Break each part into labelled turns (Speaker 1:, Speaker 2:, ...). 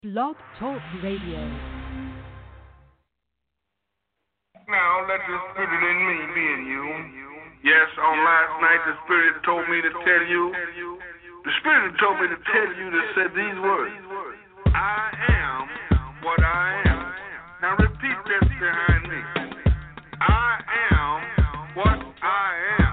Speaker 1: Blog Talk Radio.
Speaker 2: Now let the spirit in me be in you. Yes, on last night the spirit told me to tell you. The spirit told me to tell you to say these words. I am what I am. Now repeat this behind me. I am what I am.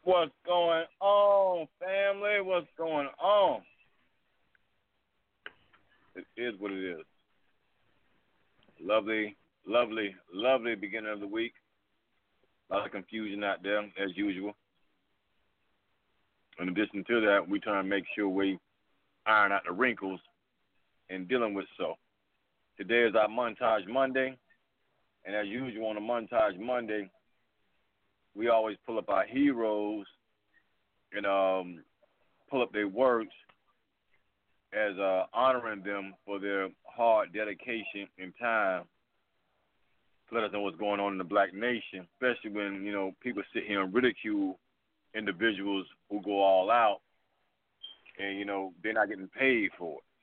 Speaker 3: What's going on, family? What's going on? It is what it is. Lovely, lovely, lovely beginning of the week. A lot of confusion out there, as usual. In addition to that, we try to make sure we iron out the wrinkles in dealing with so. Today is our Montage Monday, and as usual on a Montage Monday, we always pull up our heroes and pull up their works as honoring them for their hard dedication and time to let us know what's going on in the black nation, especially when, people sit here and ridicule individuals who go all out and, they're not getting paid for it.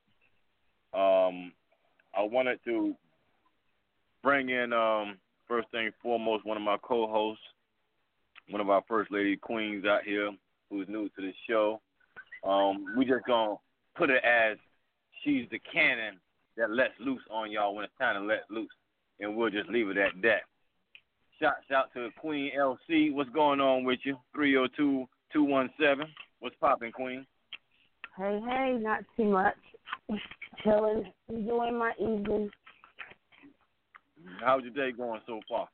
Speaker 3: I wanted to bring in, first thing foremost, one of my co-hosts, one of our First Lady Queens out here who's new to the show. We just going to put it as she's the cannon that lets loose on y'all when it's time to let loose, and we'll just leave it at that. Shouts out to Queen LC. What's going on with you? 302-217. What's popping, Queen?
Speaker 4: Hey, not too much. Chilling, enjoying my evening.
Speaker 3: How's your day going so far?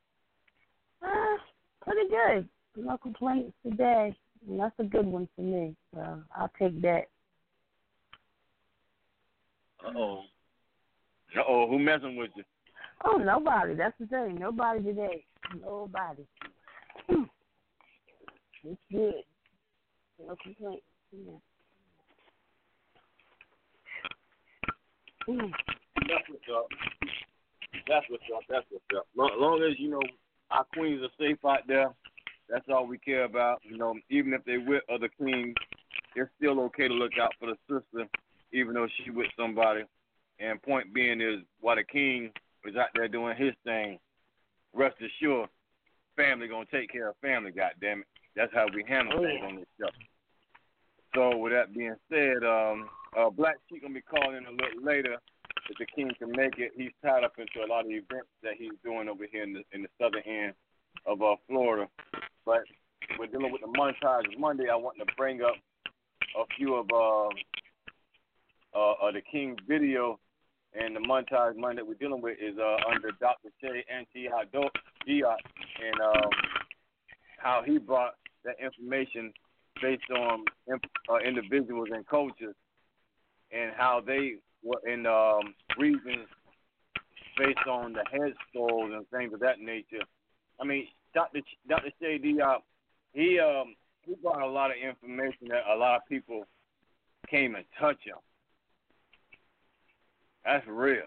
Speaker 4: Pretty good. No complaints today. And that's a good one for me. So I'll take that.
Speaker 3: Uh-oh, who messing with you?
Speaker 4: Oh, nobody. That's the thing. Nobody today. Nobody. It's good. No complaints. Yeah.
Speaker 3: That's what's up. Long as, our queens are safe out there, that's all we care about. Even if they with other queens, it's still okay to look out for the sister, even though she with somebody. And point being is, while the king is out there doing his thing, rest assured, family gonna take care of family, goddammit. That's how we handle things on this show. So with that being said, Black Sheep gonna be calling in a little later. If the king can make it, he's tied up into a lot of events that he's doing over here in the southern end of Florida. But we're dealing with the Montage Monday. I want to bring up a few of the king's video, and the Montage Monday that we're dealing with is under Dr. Shay Antiot Diop, and how he brought that information based on individuals and cultures, and how they were in reasons based on the head skulls and things of that nature. I mean, Dr. Shay Diop, he brought a lot of information that a lot of people came and touch him. That's real.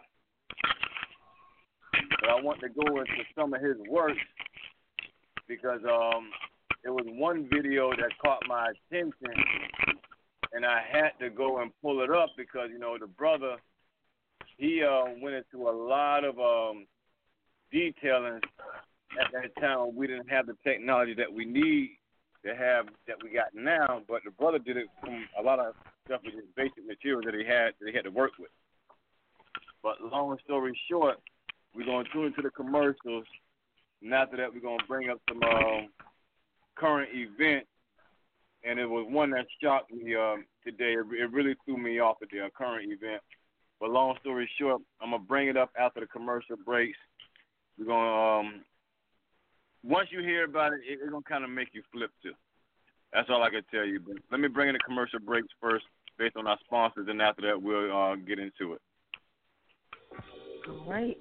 Speaker 3: But I want to go into some of his works because there was one video that caught my attention, and I had to go and pull it up because, the brother, he went into a lot of detailing at that time. We didn't have the technology that we need to have that we got now, but the brother did it from a lot of stuff with his basic material that he had to work with. But long story short, we're going to tune into the commercials, and after that we're going to bring up some current events. And it was one that shocked me today. It really threw me off at the current event. But long story short, I'm going to bring it up after the commercial breaks. We're going to, once you hear about it, it's going to kind of make you flip too. That's all I can tell you. But let me bring in the commercial breaks first based on our sponsors, and after that we'll get into it.
Speaker 4: All right.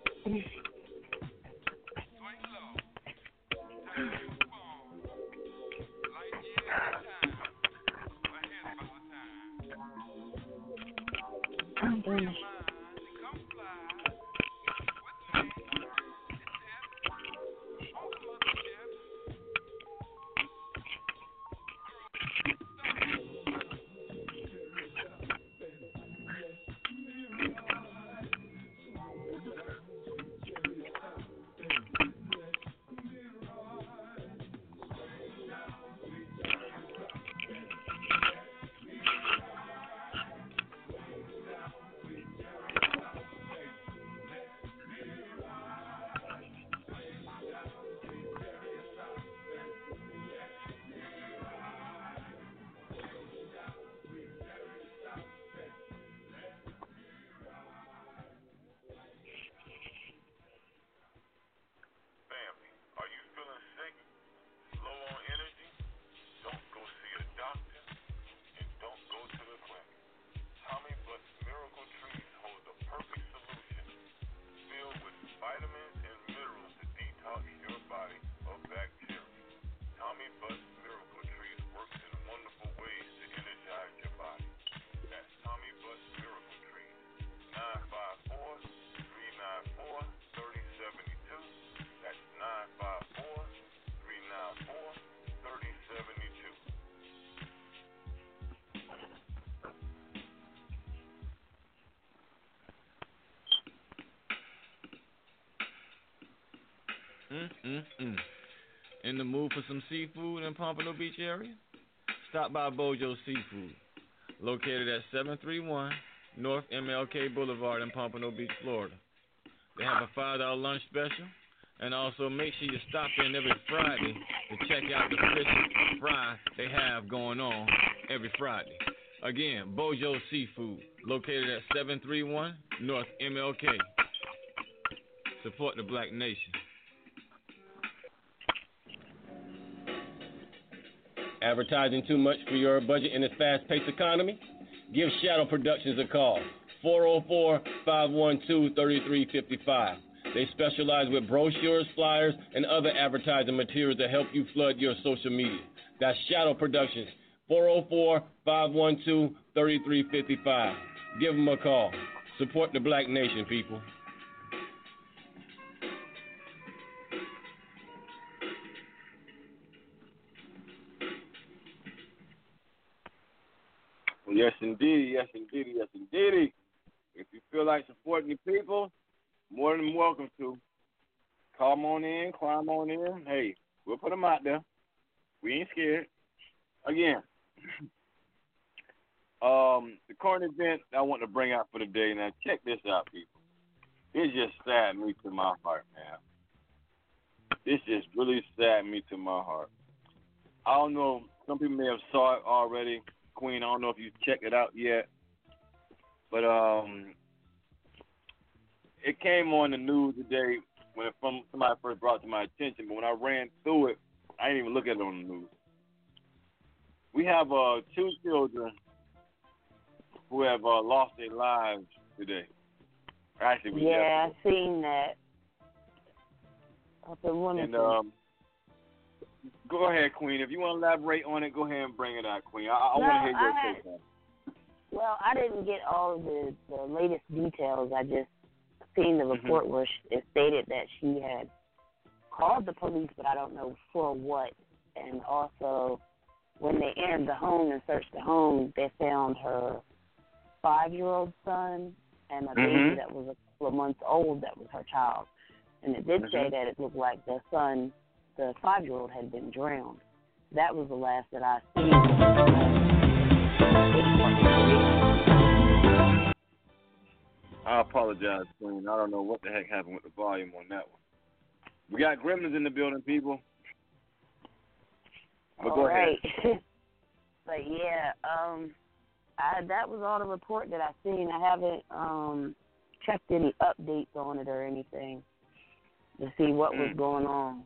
Speaker 5: In the mood for some seafood in Pompano Beach area? Stop by Bojo Seafood, located at 731 North MLK Boulevard in Pompano Beach, Florida. They have a $5 lunch special, and also make sure you stop in every Friday to check out the fish fry they have going on every Friday. Again, Bojo Seafood, located at 731 North MLK. Support the Black Nation.
Speaker 6: Advertising too much for your budget in this fast-paced economy? Give Shadow Productions a call, 404-512-3355. They specialize with brochures, flyers, and other advertising materials to help you flood your social media. That's Shadow Productions, 404-512-3355. Give them a call. Support the Black Nation, people.
Speaker 3: Yes, indeed. Yes, indeed. Yes, indeed. If you feel like supporting your people, more than welcome to. Come on in, climb on in. Hey, we'll put them out there. We ain't scared. Again, the current event I want to bring out for today. Now, check this out, people. It just saddened me to my heart, man. This just really saddened me to my heart. I don't know. Some people may have saw it already. Queen, I don't know if you checked it out yet. But it came on the news today when somebody first brought it to my attention. But when I ran through it, I didn't even look at it on the news. We have 2 children who have lost their lives today. Actually,
Speaker 4: I've seen that.
Speaker 3: And go ahead, Queen. If you want to elaborate on it, go ahead and bring it out, Queen. I want to hear your take on it.
Speaker 4: Well, I didn't get all of the latest details. I just seen the report where it stated that she had called the police, but I don't know for what. And also, when they entered the home and searched the home, they found her 5-year-old son and a baby that was a couple of months old that was her child. And it did say that it looked like the son, the 5-year-old, had been drowned. That was the last that I seen.
Speaker 3: I apologize, Queen. I don't know what the heck happened with the volume on that one. We got gremlins in the building, people. But go ahead.
Speaker 4: But yeah, that was all the report that I seen. I haven't checked any updates on it or anything to see what was going on.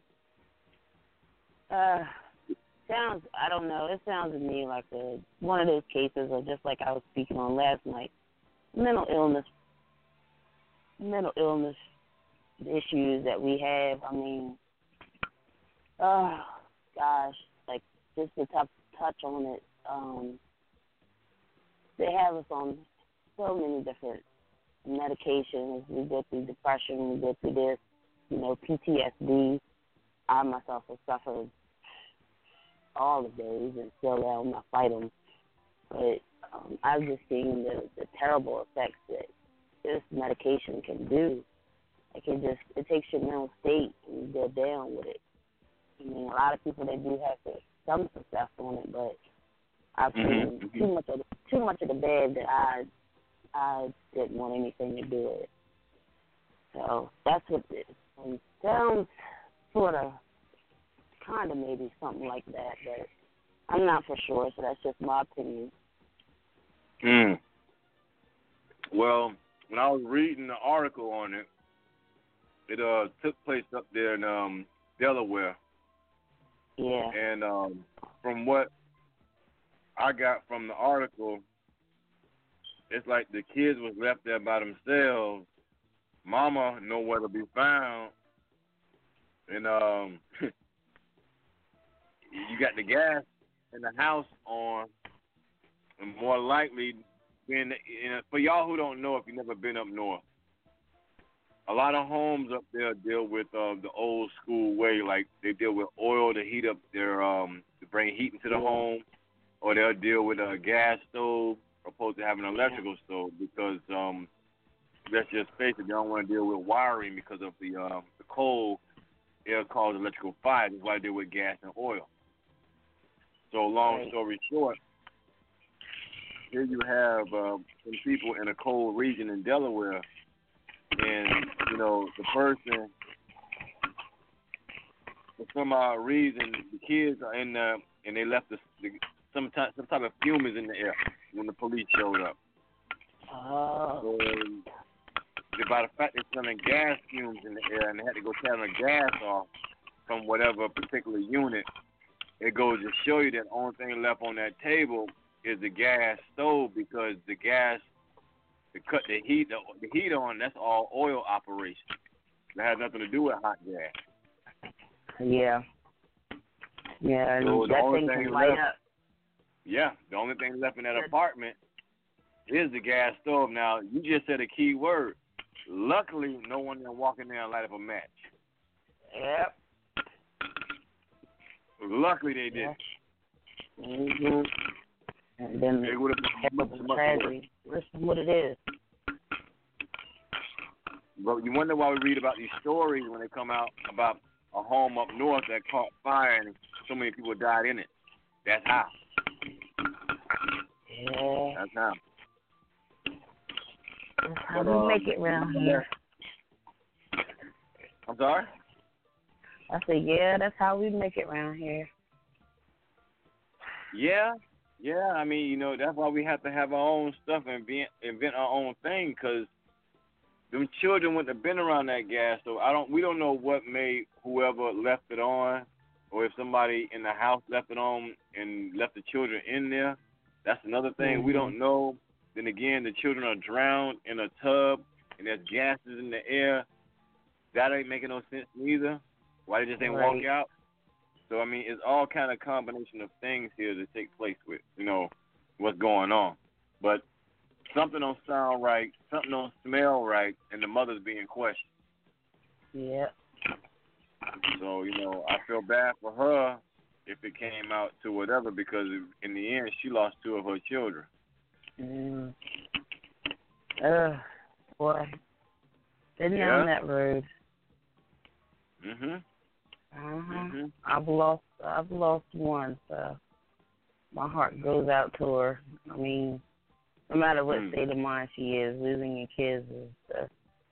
Speaker 4: Sounds, I don't know. It sounds to me like one of those cases, or just like I was speaking on last night, mental illness issues that we have. I mean, oh gosh, like just to touch on it. They have us on so many different medications. We go through depression. We go through this, PTSD. I myself have suffered all the days and still am. I fight them. But I've just seen the terrible effects that this medication can do. Like it takes your mental state and you go down with it. I mean, a lot of people, they do have some success on it, but I've seen too much of the bad that I didn't want anything to do with it. So that's what it sounds sort of, kind of maybe something like that, but I'm not for sure, so that's just my opinion.
Speaker 3: Well, when I was reading the article on it, it took place up there in Delaware.
Speaker 4: Yeah.
Speaker 3: And from what I got from the article, it's like the kids was left there by themselves. Mama nowhere to be found. And you got the gas in the house on, and more likely, for y'all who don't know, if you've never been up north, a lot of homes up there deal with the old school way, like they deal with oil to heat up their to bring heat into the home, or they'll deal with a gas stove opposed to having an electrical stove, because let's just face it, they don't want to deal with wiring because of the cold it'll cause electrical fire. That's why they do with gas and oil. So long story short, here you have some people in a cold region in Delaware, and the person, for some odd reason, the kids are in there, and they left some type of fumes in the air when the police showed up.
Speaker 4: Oh.
Speaker 3: And by the fact they're smelling gas fumes in the air, and they had to go turn the gas off from whatever particular unit, it goes to show you that the only thing left on that table is the gas stove, because the gas to cut the heat on, that's all oil operation. That has nothing to do with hot gas.
Speaker 4: Yeah. Yeah, and
Speaker 3: so
Speaker 4: that thing can light up.
Speaker 3: Yeah, the only thing left in that apartment is the gas stove. Now, you just said a key word. Luckily, no one can walk in there and light up a match.
Speaker 4: Yep.
Speaker 3: Luckily, they did.
Speaker 4: Mm-hmm. And then
Speaker 3: it would have been much
Speaker 4: tragedy. That's what it is.
Speaker 3: But you wonder why we read about these stories when they come out about a home up north that caught fire and so many people died in it. That's how.
Speaker 4: Yeah.
Speaker 3: That's how.
Speaker 4: That's how we make it around here.
Speaker 3: I'm sorry?
Speaker 4: I said, yeah, that's how we make it around here.
Speaker 3: Yeah. I mean, that's why we have to have our own stuff and invent our own thing, because them children wouldn't have been around that gas. So we don't know what made whoever left it on, or if somebody in the house left it on and left the children in there. That's another thing we don't know. Then again, the children are drowned in a tub, and there's gases in the air. That ain't making no sense neither. Why they just ain't walk out? So, I mean, it's all kind of combination of things here that take place with, what's going on. But something don't sound right, something don't smell right, and the mother's being questioned.
Speaker 4: Yeah.
Speaker 3: So, I feel bad for her if it came out to whatever, because in the end, she lost 2 of her children.
Speaker 4: Boy. Been down that road. I've lost one, so my heart goes out to her. I mean, no matter what state of mind she is, losing your kids is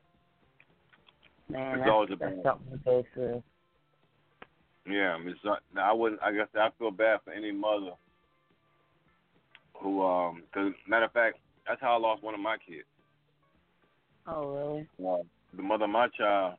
Speaker 4: man, that's something to go through.
Speaker 3: Yeah, I feel bad for any mother who, because matter of fact, that's how I lost one of my kids.
Speaker 4: Oh, really?
Speaker 3: The mother of my child,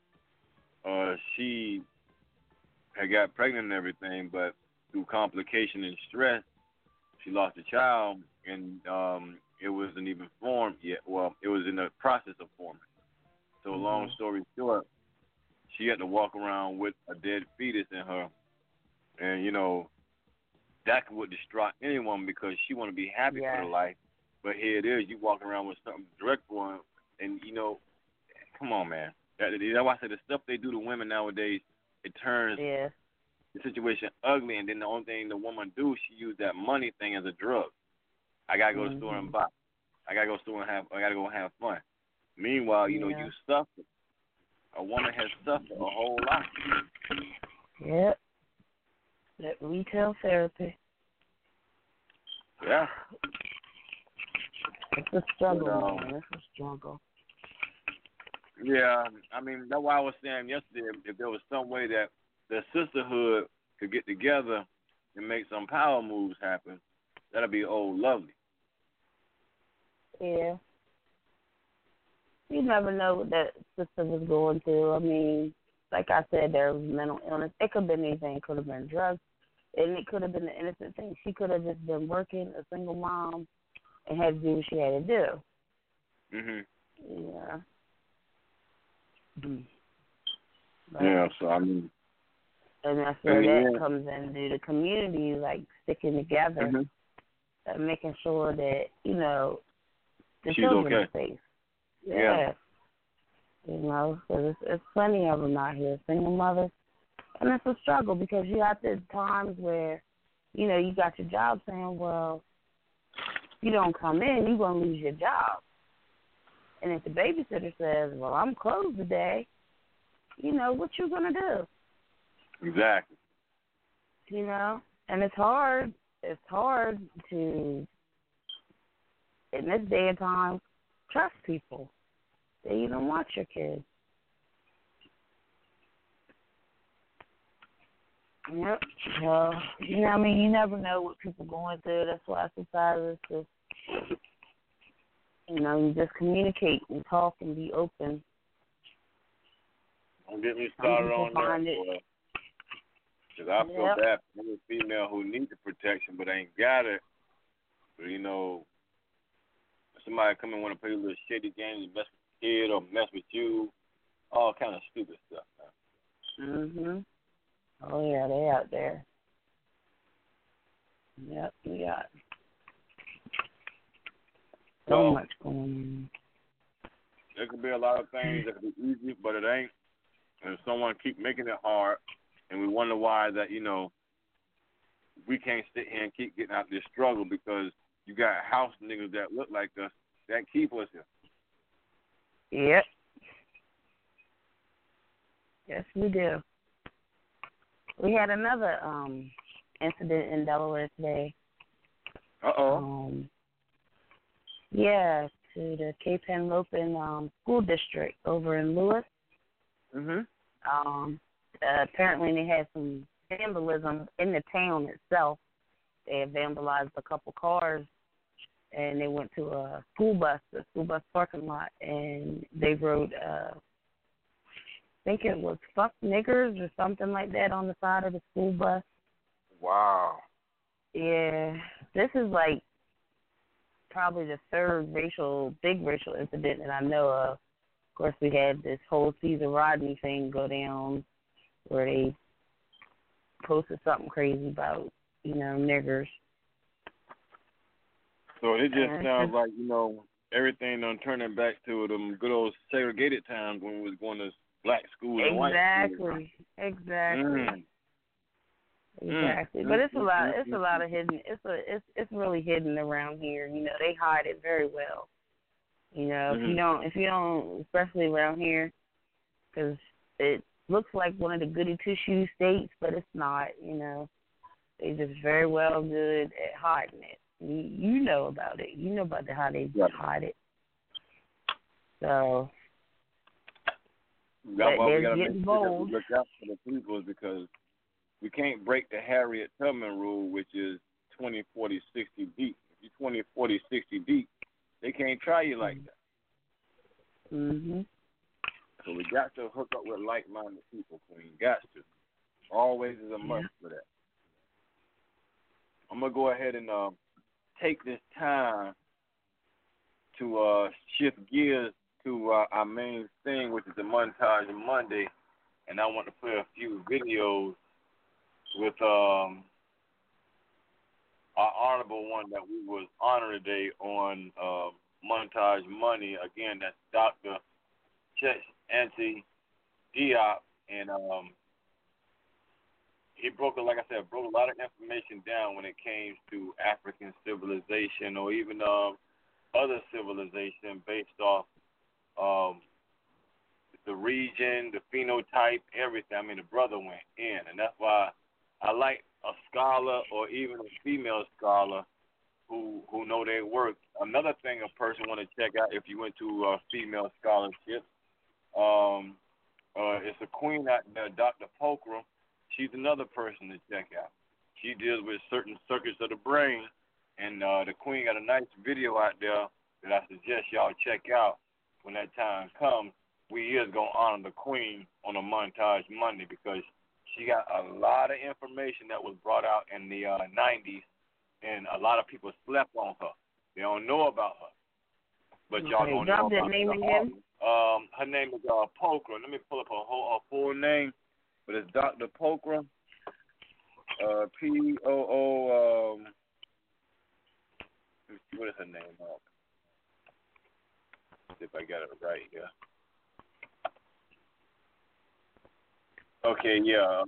Speaker 3: she had got pregnant and everything, but through complication and stress, she lost a child, and it wasn't even formed yet. Well, it was in the process of forming. So long story short, she had to walk around with a dead fetus in her, and that would distract anyone, because she want to be happy for her life, but here it is, you walking around with something dreadful, and come on, man. That's why I said the stuff they do to women nowadays, it turns the situation ugly, and then the only thing the woman do, she use that money thing as a drug. I gotta go to the store and buy. I gotta go to the store and have fun. Meanwhile, you suffer. A woman has suffered a whole lot.
Speaker 4: Yep. That retail therapy.
Speaker 3: Yeah.
Speaker 4: It's a struggle, man. It's a struggle.
Speaker 3: Yeah, I mean, that's why I was saying yesterday, if there was some way that the sisterhood could get together and make some power moves happen, that'd be lovely.
Speaker 4: Yeah. You never know what that sister was going through. I mean, like I said, there was mental illness. It could have been anything. It could have been drugs, and it could have been an innocent thing. She could have just been working, a single mom, and had to do what she had to do. Yeah.
Speaker 3: Yeah, so I mean,
Speaker 4: and that's where that comes into the community, like sticking together and making sure that the
Speaker 3: she's
Speaker 4: children
Speaker 3: okay.
Speaker 4: are safe. Yeah. Because it's plenty of them out here, single mothers, and it's a struggle, because you have to times where you got your job saying, well, you don't come in, you're gonna lose your job. And if the babysitter says, well, I'm closed today, what you gonna do?
Speaker 3: Exactly.
Speaker 4: And it's hard. It's hard to, in this day and time, trust people. They even watch your kids. Yep. Well, you never know what people are going through. That's why society is just, you just communicate and talk and be open.
Speaker 3: Don't get me started on that, boy. Because I feel bad for any female who needs the protection but ain't got it. But, somebody come and want to play a little shitty game, mess with the kid or mess with you, all kind of stupid stuff, man.
Speaker 4: Mhm. Oh yeah, they out there. Yep, we got so much going on.
Speaker 3: There could be a lot of things that could be easy, but it ain't. And if someone keep making it hard, and we wonder why that, we can't sit here and keep getting out this struggle because you got house niggas that look like us that keep us here.
Speaker 4: Yep. Yes, we do. We had another incident in Delaware today. Yeah, to the Cape Henlopen school district over in Lewis.
Speaker 3: Mhm.
Speaker 4: Apparently they had some vandalism in the town itself. They had vandalized a couple cars, and they went to the school bus parking lot, and they wrote, I think it was "fuck niggers" or something like that on the side of the school bus.
Speaker 3: Wow.
Speaker 4: Yeah, this is like probably the third big racial incident that I know of. Of course, we had this whole Caesar Rodney thing go down where they posted something crazy about, niggers.
Speaker 3: So it just sounds like, everything done turning back to them good old segregated times when we was going to black schools and white schools.
Speaker 4: Exactly. Exactly. But it's a lot of hidden. It's really hidden around here. They hide it very well. If you don't, especially around here, because it looks like one of the goody two-shoe states, but it's not. They just very well good at hiding it. You know about it. You know about how they hide it. So,
Speaker 3: That's why we gotta
Speaker 4: getting
Speaker 3: make
Speaker 4: bold.
Speaker 3: sure that we look out for the people because we can't break the Harriet Tubman rule, which is 20, 40, 60 deep. If you're 20, 40, 60 deep, they can't try you like that.
Speaker 4: Mhm.
Speaker 3: So we got to hook up with like-minded people, Queen. Got to. Always is a must for that. I'm going to go ahead and take this time to shift gears to our main thing, which is the Montage Monday. And I want to play a few videos with our honorable one that we was honored today on Montage Money. Again, that's Dr. Chet Anthony Diop, and he broke a lot of information down when it came to African civilization or even other civilization based off the region, the phenotype, everything. I mean, the brother went in, and that's why I like a scholar or even a female scholar who know their work. Another thing a person want to check out if you went to female scholarships, it's a queen out there, Dr. Pokra. She's another person to check out. She deals with certain circuits of the brain, and the queen got a nice video out there that I suggest y'all check out when that time comes. We is going to honor the queen on a Montage Monday because she got a lot of information that was brought out in the 90s, and a lot of people slept on her. They don't know about her. But y'all don't know about her. Her name is Pokra. Let me pull up her full name. But it's Dr. Pokra. P-O-O. What is her name? See if I got it right here. Okay, yeah.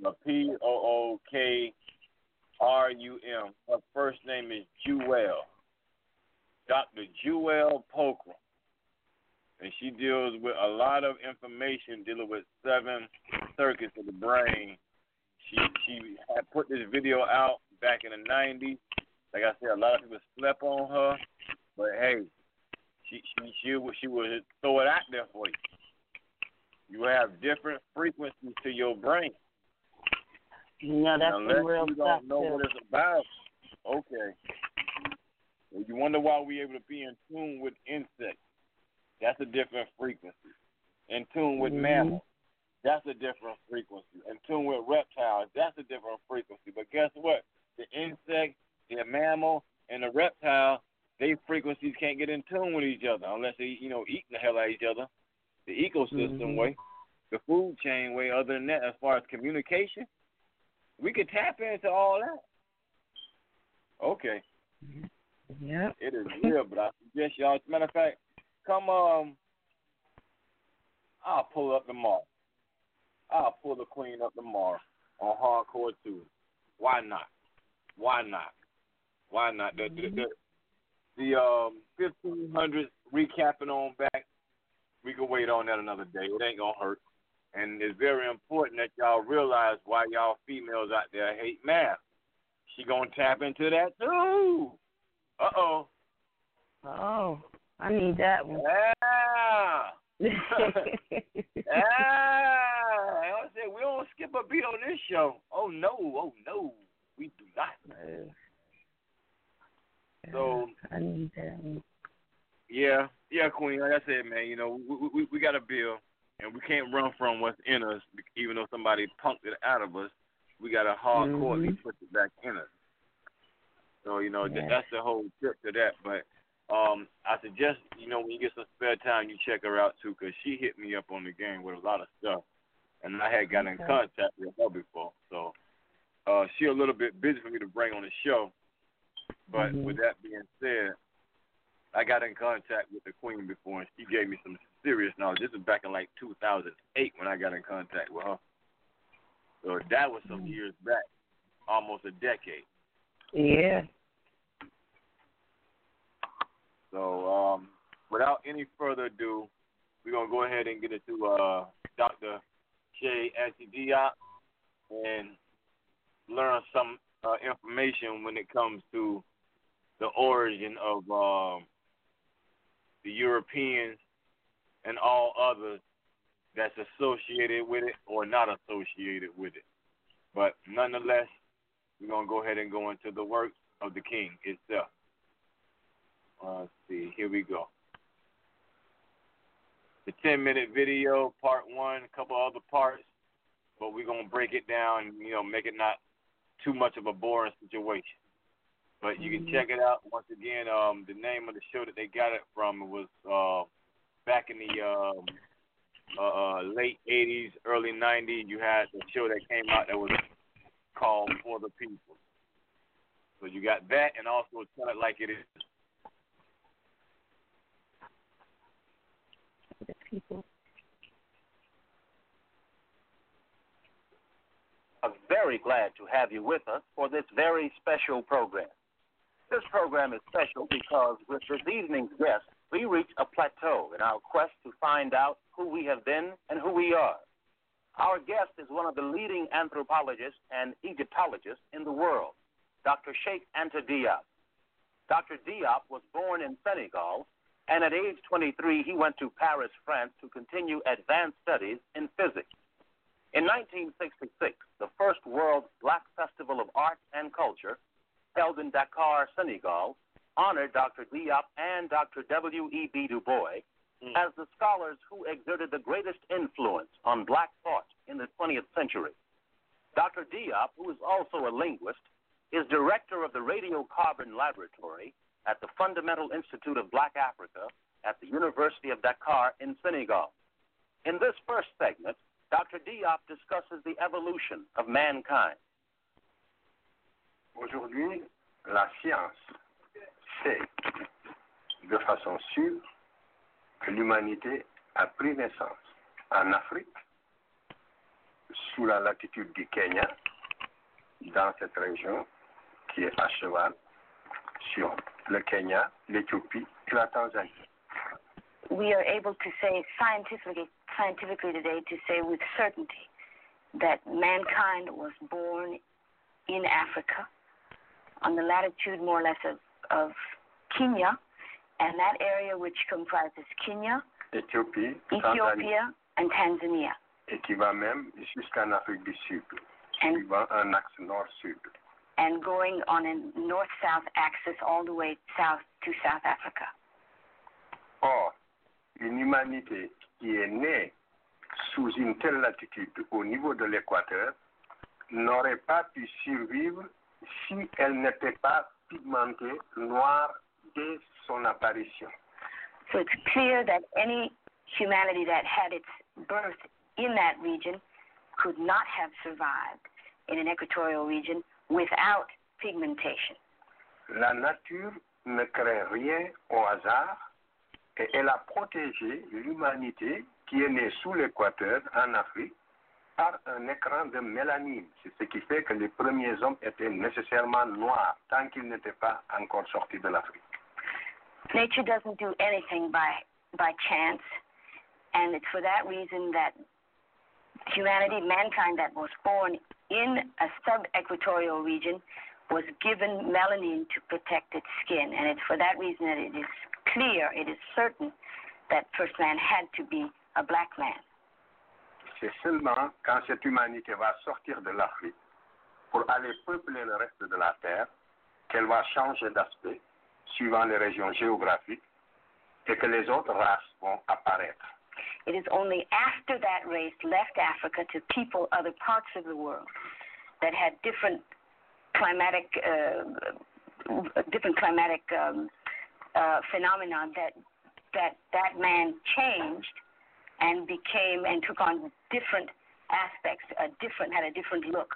Speaker 3: P-O-O-K-R-U-M. Her first name is Jewel. Dr. Jewel Pokra. and she deals with a lot of information dealing with 7 circuits of the brain. She had put this video out back in the 90s. Like I said, a lot of people slept on her, but hey, she would throw it out there for you. You have different frequencies to your brain.
Speaker 4: That's some real
Speaker 3: you
Speaker 4: stuff
Speaker 3: don't know
Speaker 4: too.
Speaker 3: what it's about, okay. Well, you wonder why we're able to be in tune with insects. That's a different frequency. In tune with mammals, that's a different frequency. In tune with reptiles, that's a different frequency. But guess what? The insect, the mammal, and the reptile, their frequencies can't get in tune with each other unless they, eating the hell out of each other. The ecosystem way, the food chain way. Other than that, as far as communication, we could tap into all that. Okay.
Speaker 4: Yeah.
Speaker 3: It is real, but I suggest y'all, as a matter of fact, come I'll pull up tomorrow. I'll pull the queen up tomorrow on Hardcore 2. Why not? Why not? Why not? The 1500s recapping on back, we can wait on that another day. It ain't going to hurt. And it's very important that y'all realize why y'all females out there hate math. She going to tap into that too. Uh-oh.
Speaker 4: Oh, I need that one.
Speaker 3: Yeah. I said, we don't skip a beat on this show. Oh, no. We do not. So
Speaker 4: I need that one.
Speaker 3: Yeah, Queen. Like I said, man, we got a bill, and we can't run from what's in us, even though somebody punked it out of us. We got to hardcore put it back in us. So, that's the whole trip to that. But I suggest, when you get some spare time, you check her out, too, because she hit me up on the game with a lot of stuff. And I had gotten in contact with her before. So she a little bit busy for me to bring on the show. But with that being said, I got in contact with the Queen before, and she gave me some serious knowledge. This was back in, 2008 when I got in contact with her. So that was some years back, almost a decade.
Speaker 4: Yeah.
Speaker 3: So without any further ado, we're going to go ahead and get into Dr. Shay Anti-Diop and learn some information when it comes to the origin of the Europeans and all others that's associated with it or not associated with it. But nonetheless, we're going to go ahead and go into the work of the king itself. Let's see. Here we go. The 10-minute video, part 1, a couple other parts, but we're going to break it down and, make it not too much of a boring situation. But you can check it out. Once again, the name of the show that they got it from was back in the late 80s, early 90s. You had the show that came out that was called For the People. So you got that, and also Tell It Like It Is.
Speaker 4: The people.
Speaker 7: I'm very glad to have you with us for this very special program. This program is special because with this evening's guest, we reach a plateau in our quest to find out who we have been and who we are. Our guest is one of the leading anthropologists and Egyptologists in the world, Dr. Cheikh Anta Diop. Dr. Diop was born in Senegal, and at age 23, he went to Paris, France, to continue advanced studies in physics. In 1966, the first World Black Festival of Arts and Culture, held in Dakar, Senegal, honored Dr. Diop and Dr. W.E.B. Du Bois as the scholars who exerted the greatest influence on black thought in the 20th century. Dr. Diop, who is also a linguist, is director of the Radiocarbon Laboratory at the Fundamental Institute of Black Africa at the University of Dakar in Senegal. In this first segment, Dr. Diop discusses the evolution of mankind.
Speaker 8: Aujourd'hui, la science sait de façon sûre que l'humanité a pris naissance en Afrique, sous la latitude du Kenya, dans cette région qui est à cheval sur le Kenya, l'Éthiopie et la Tanzanie.
Speaker 9: we are able to say scientifically today, to say with certainty that mankind was born in Africa, on the latitude more or less of Kenya, and that area which comprises Kenya, Ethiopia and Tanzania.
Speaker 8: Et qui va même jusqu'en Afrique du Sud, suivant un axe nord-sud.
Speaker 9: And going on a north-south axis all the way south to South Africa.
Speaker 8: Or, une humanité qui est née sous une telle latitude au niveau de l'équateur n'aurait pas pu survivre si elle n'était pas pigmentée noire dès son apparition.
Speaker 9: So it's clear that any humanity that had its birth in that region could not have survived in an equatorial region without pigmentation.
Speaker 8: La nature ne crée rien au hasard et elle a protégé l'humanité qui est née sous l'équateur en Afrique par un écran de mélanine. C'est ce qui fait que les premiers hommes étaient nécessairement noirs tant qu'ils n'étaient pas encore sortis de l'Afrique.
Speaker 9: Nature doesn't do anything by chance, and it's for that reason that humanity, mankind that was born in a sub-equatorial region, was given melanin to protect its skin. And it's for that reason that it is clear, it is certain, that first man had to be a black man.
Speaker 8: C'est seulement quand cette humanité va sortir de l'Afrique pour aller peupler le reste de la Terre qu'elle va changer d'aspect suivant les régions géographiques et que les autres races vont apparaître.
Speaker 9: It is only after that race left Africa to people other parts of the world that had different climatic phenomena that man changed and became and took on different aspects, had a different look.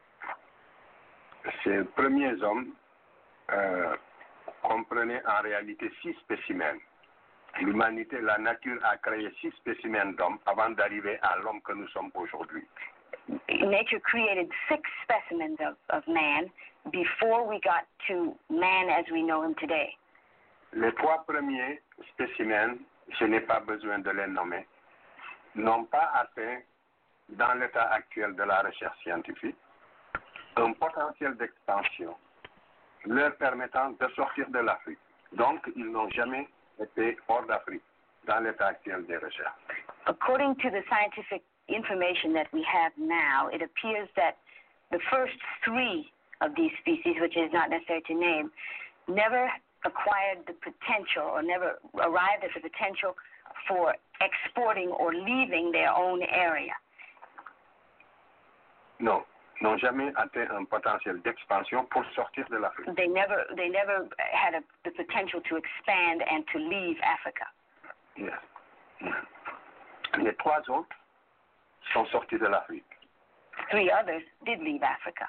Speaker 8: Ces premiers hommes comprenaient en réalité 6 spécimens. L'humanité, la nature a créé 6 spécimens d'hommes avant d'arriver à l'homme que nous sommes aujourd'hui.
Speaker 9: Nature created 6 specimens of man before we got to man as we know him today.
Speaker 8: Les 3 premiers spécimens, je n'ai pas besoin de les nommer, n'ont pas atteint, dans l'état actuel de la recherche scientifique, un potentiel d'expansion leur permettant de sortir de l'Afrique. Donc, ils n'ont jamais été hors d'Afrique, dans l'état actuel des recherches.
Speaker 9: According to the scientific information that we have now, it appears that the first 3 of these species, which is not necessary to name, never acquired the potential or never arrived at the potential for exporting or leaving their own area.
Speaker 8: Non, n'ont jamais atteint un potentiel d'expansion pour sortir de l'Afrique.
Speaker 9: They never had the potential to expand and to leave Africa.
Speaker 8: Yes. Les 3 autres sont sortis de l'Afrique.
Speaker 9: 3 others did leave Africa.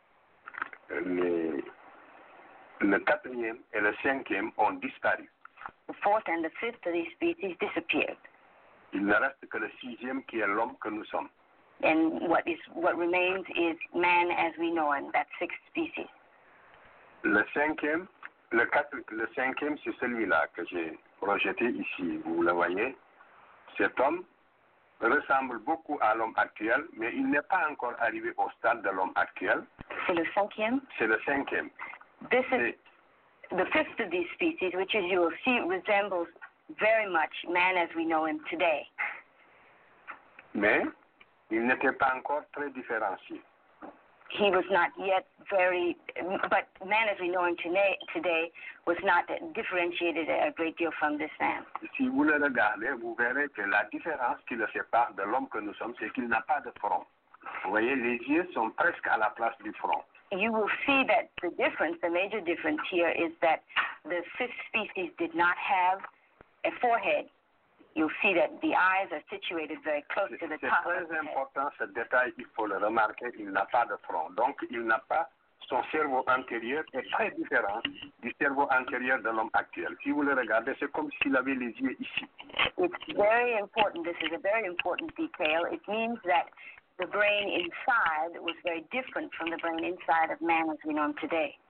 Speaker 8: Le 4e et le 5e ont disparu.
Speaker 9: The 4th and the 5th of these species disappeared.
Speaker 8: Il ne reste que le 6e qui est l'homme que nous sommes.
Speaker 9: And what remains is man as we know him, that 6th species.
Speaker 8: Le 5e, le 5e, c'est celui-là que j'ai projeté ici. Vous le voyez. Cet homme ressemble beaucoup à l'homme actuel, mais il n'est pas encore arrivé au stade de l'homme actuel.
Speaker 9: C'est le 5e?
Speaker 8: C'est le 5e.
Speaker 9: This is the 5th of these species, which as you will see resembles very much man as we know him today.
Speaker 8: Mais il n'était pas encore très différencié.
Speaker 9: He was not yet but man as we know him today was not differentiated a great deal from this man.
Speaker 8: Si vous le regardez, vous verrez que la différence qui le sépare de l'homme que nous sommes, c'est qu'il n'a pas de front. Vous voyez, les yeux sont presque à la place du front.
Speaker 9: You will see that the major difference here is that the 5th species did not have a forehead. You'll see that the eyes are situated very close to the top of the head.
Speaker 8: C'est très important ce détail, il faut le remarquer, il n'a pas de front. Donc, il n'a pas, son cerveau antérieur est très différent du cerveau antérieur de l'homme actuel. Si vous le regardez, c'est comme s'il avait les yeux ici.
Speaker 9: It's very important, this is a very important detail. It means that the brain inside was very different from the brain inside of man as we know him today.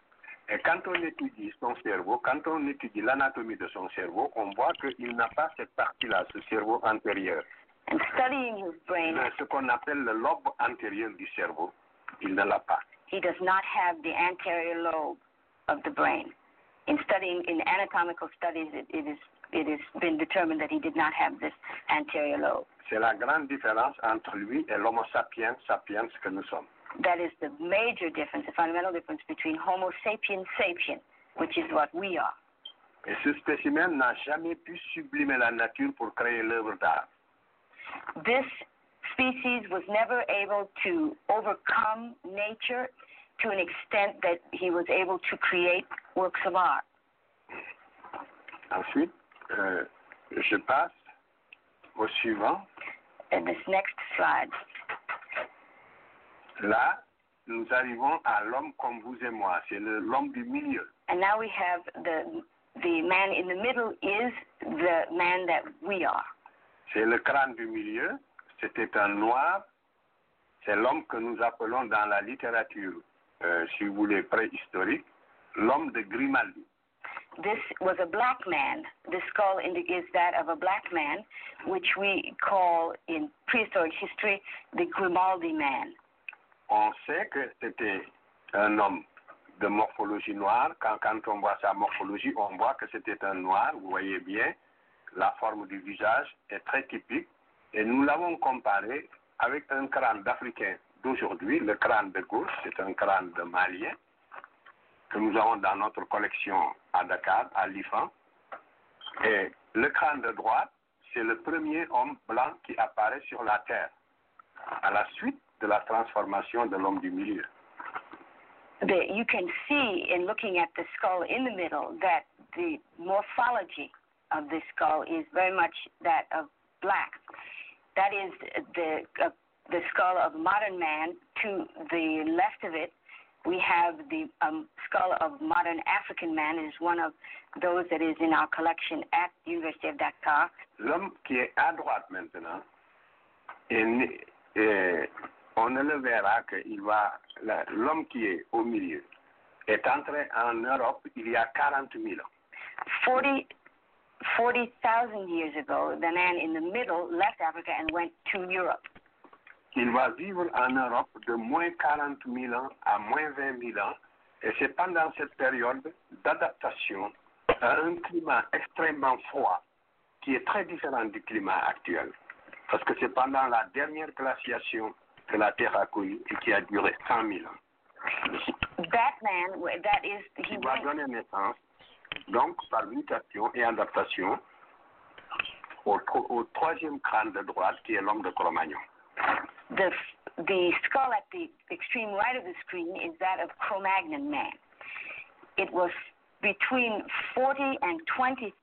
Speaker 8: Et quand on étudie son cerveau, quand on étudie l'anatomie de son cerveau, on voit qu'il n'a pas cette partie-là, ce cerveau antérieur.
Speaker 9: And studying his brain,
Speaker 8: Ce qu'on appelle le lobe antérieur du cerveau, il ne l'a pas.
Speaker 9: he does not have the anterior lobe of the brain. In studying, in anatomical studies, it has been determined that he did not have this anterior lobe.
Speaker 8: C'est la grande différence entre lui et l'homo sapiens sapiens que nous sommes.
Speaker 9: That is the major difference, the fundamental difference between Homo sapiens sapien, which is what we are.
Speaker 8: Et ce spécimen n'a jamais pu sublimer la nature pour créer l'œuvre d'art.
Speaker 9: This species was never able to overcome nature to an extent that he was able to create works of art.
Speaker 8: Ensuite, je passe au suivant.
Speaker 9: And this next slide.
Speaker 8: Là, nous arrivons à l'homme comme vous et moi. C'est l'homme du milieu.
Speaker 9: And now we have the man in the middle is the man that we are.
Speaker 8: C'est le crâne du milieu. C'était un noir. C'est l'homme que nous appelons dans la littérature, si vous voulez, préhistorique, l'homme de Grimaldi.
Speaker 9: This was a black man. The skull is that of a black man, which we call in prehistoric history the Grimaldi man.
Speaker 8: On sait que c'était un homme de morphologie noire. Quand on voit sa morphologie, on voit que c'était un noir. Vous voyez bien, la forme du visage est très typique. Et nous l'avons comparé avec un crâne d'Africain d'aujourd'hui. Le crâne de gauche, c'est un crâne de Malien que nous avons dans notre collection à Dakar, à l'IFAN. Et le crâne de droite, c'est le premier homme blanc qui apparaît sur la Terre, à la suite de la transformation de l'homme du milieu.
Speaker 9: You can see in looking at the skull in the middle that the morphology of the skull is very much that of black. That is the skull of modern man. To the left of it, we have the skull of modern African man. It is one of those that is in our collection at the University of Dakar.
Speaker 8: L'homme qui est à droite maintenant, on ne le verra que l'homme qui est au milieu est entré en Europe il y a 40 000 ans.
Speaker 9: 40,000 years ago, the man in the middle left Africa and went to Europe.
Speaker 8: Il va vivre en Europe de moins 40 000 ans à moins 20 000 ans, et c'est pendant cette période d'adaptation à un climat extrêmement froid qui est très différent du climat actuel. Parce que c'est pendant la dernière glaciation que la Terre a connu et qui a duré 100 000 ans.
Speaker 9: That man,
Speaker 8: he va donner naissance, donc par mutation et adaptation, au troisième crâne de droite qui est l'homme de Cro-Magnon.
Speaker 9: The skull at the extreme right of the screen is that of Cro-Magnon man. It was between 40 and 20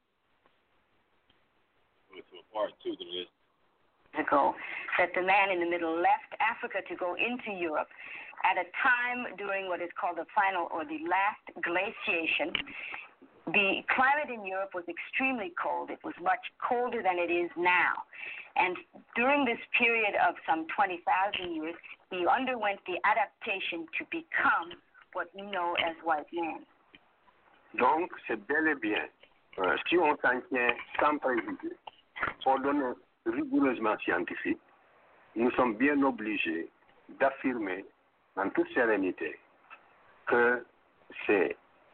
Speaker 6: part two to this.
Speaker 9: ago that the man in the middle left Africa to go into Europe at a time during what is called the final or the last glaciation. The climate in Europe was extremely cold. It was much colder than it is now. And during this period of some 20,000 years, he underwent the adaptation to become what we know as white man.
Speaker 8: Donc, c'est bel et bien, si on s'en tient sans préjugés, ordonnance rigoureusement scientifique, nous sommes bien obligés d'affirmer en toute sérénité que c'est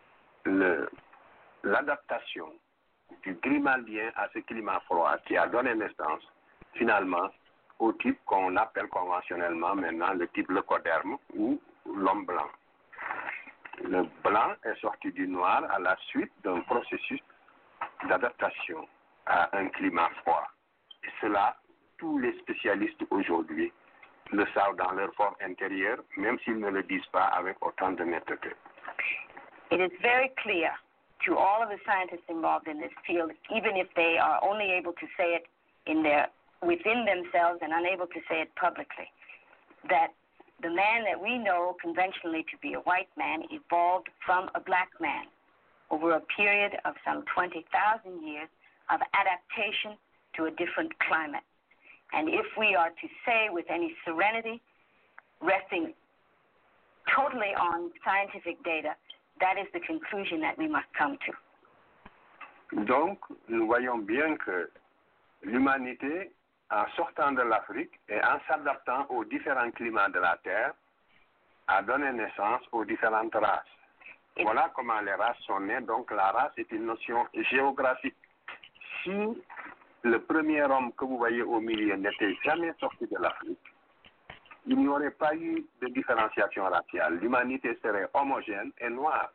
Speaker 8: l'adaptation du grimaldien à ce climat froid qui a donné naissance finalement au type qu'on appelle conventionnellement maintenant le type leucoderme ou l'homme blanc. Le blanc est sorti du noir à la suite d'un processus d'adaptation à un climat froid. Et cela, tous les spécialistes aujourd'hui le savent dans leur fort intérieur, même s'ils ne le disent pas avec autant de netteté.
Speaker 9: It is very clear to all of the scientists involved in this field, even if they are only able to say it within themselves and unable to say it publicly, that the man that we know conventionally to be a white man evolved from a black man over a period of some 20,000 years of adaptation to a different climate. And if we are to say with any serenity, resting totally on scientific data, that is the conclusion that we must come to.
Speaker 8: Donc, nous voyons bien que l'humanité, en sortant de l'Afrique et en s'adaptant aux différents climats de la Terre, a donné naissance aux différentes races. Voilà comment les races sont nées. Donc, la race est une notion géographique. Si le premier homme que vous voyez au milieu n'était jamais sorti de l'Afrique, il n'y aurait pas eu de différenciation raciale. L'humanité serait homogène et noire.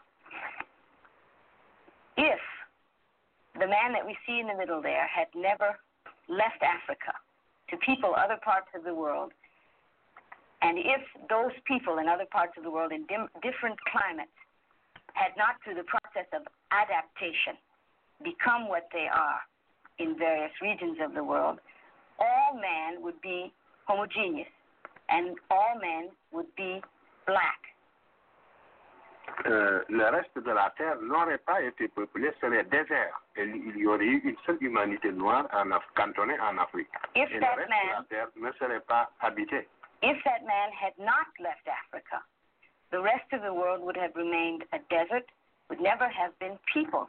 Speaker 9: If the man that we see in the middle there had never left Africa to people other parts of the world, and if those people in other parts of the world in different climates had not, through the process of adaptation, become what they are in various regions of the world, all men would be homogeneous, and all men would be black.
Speaker 8: Le reste de la Terre n'aurait pas été peuplé, serait désert. Et il y aurait eu une seule humanité noire cantonnée en Afrique. Et le reste de la Terre ne serait pas habité.
Speaker 9: If that man had not left Africa, the rest of the world would have remained a desert, would never have been people.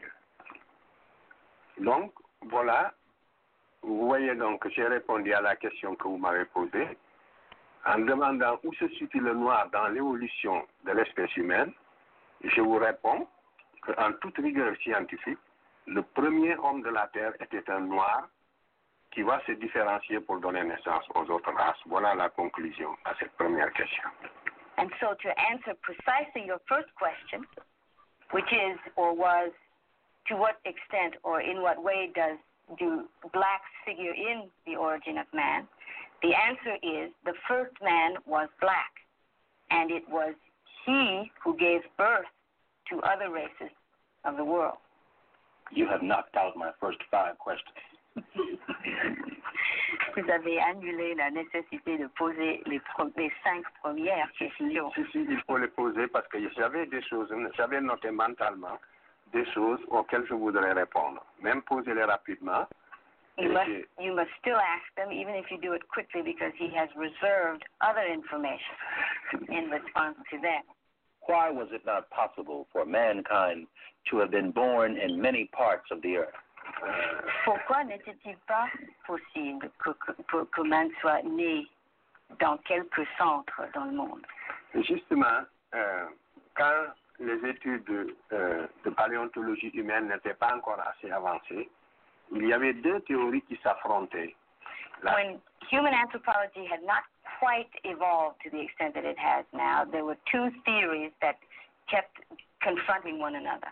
Speaker 8: Donc, voilà. Vous voyez donc que j'ai répondu à la question que vous m'avez posée en demandant où se situe le noir dans l'évolution de l'espèce humaine. Je vous réponds qu'en toute rigueur scientifique, le premier homme de la Terre était un noir qui va se différencier pour donner naissance aux autres races. Voilà la conclusion à cette première question.
Speaker 9: And so to answer precisely your first question, which is or was, to what extent or in what way do blacks figure in the origin of man, the answer is the first man was black, and it was he who gave birth to other races of the world.
Speaker 7: You have knocked out my first 5 questions.
Speaker 9: Vous avez annulé la nécessité de poser les 5 premières questions.
Speaker 8: Si, il faut les poser parce que j'avais noté mentalement des choses auxquelles je voudrais répondre. Même poser-les rapidement.
Speaker 9: You must still ask them, even if you do it quickly, because he has reserved other information in response to them.
Speaker 7: Why was it not possible for mankind to have been born in many parts of the earth?
Speaker 9: Pourquoi n'était-il pas possible que man soit né dans quelques centres dans le monde?
Speaker 8: Justement, quand les études de paléontologie humaine n'étaient pas encore assez avancées, il y avait 2 théories qui s'affrontaient.
Speaker 9: When human anthropology had not quite evolved to the extent that it has now, there were 2 theories that kept confronting one another.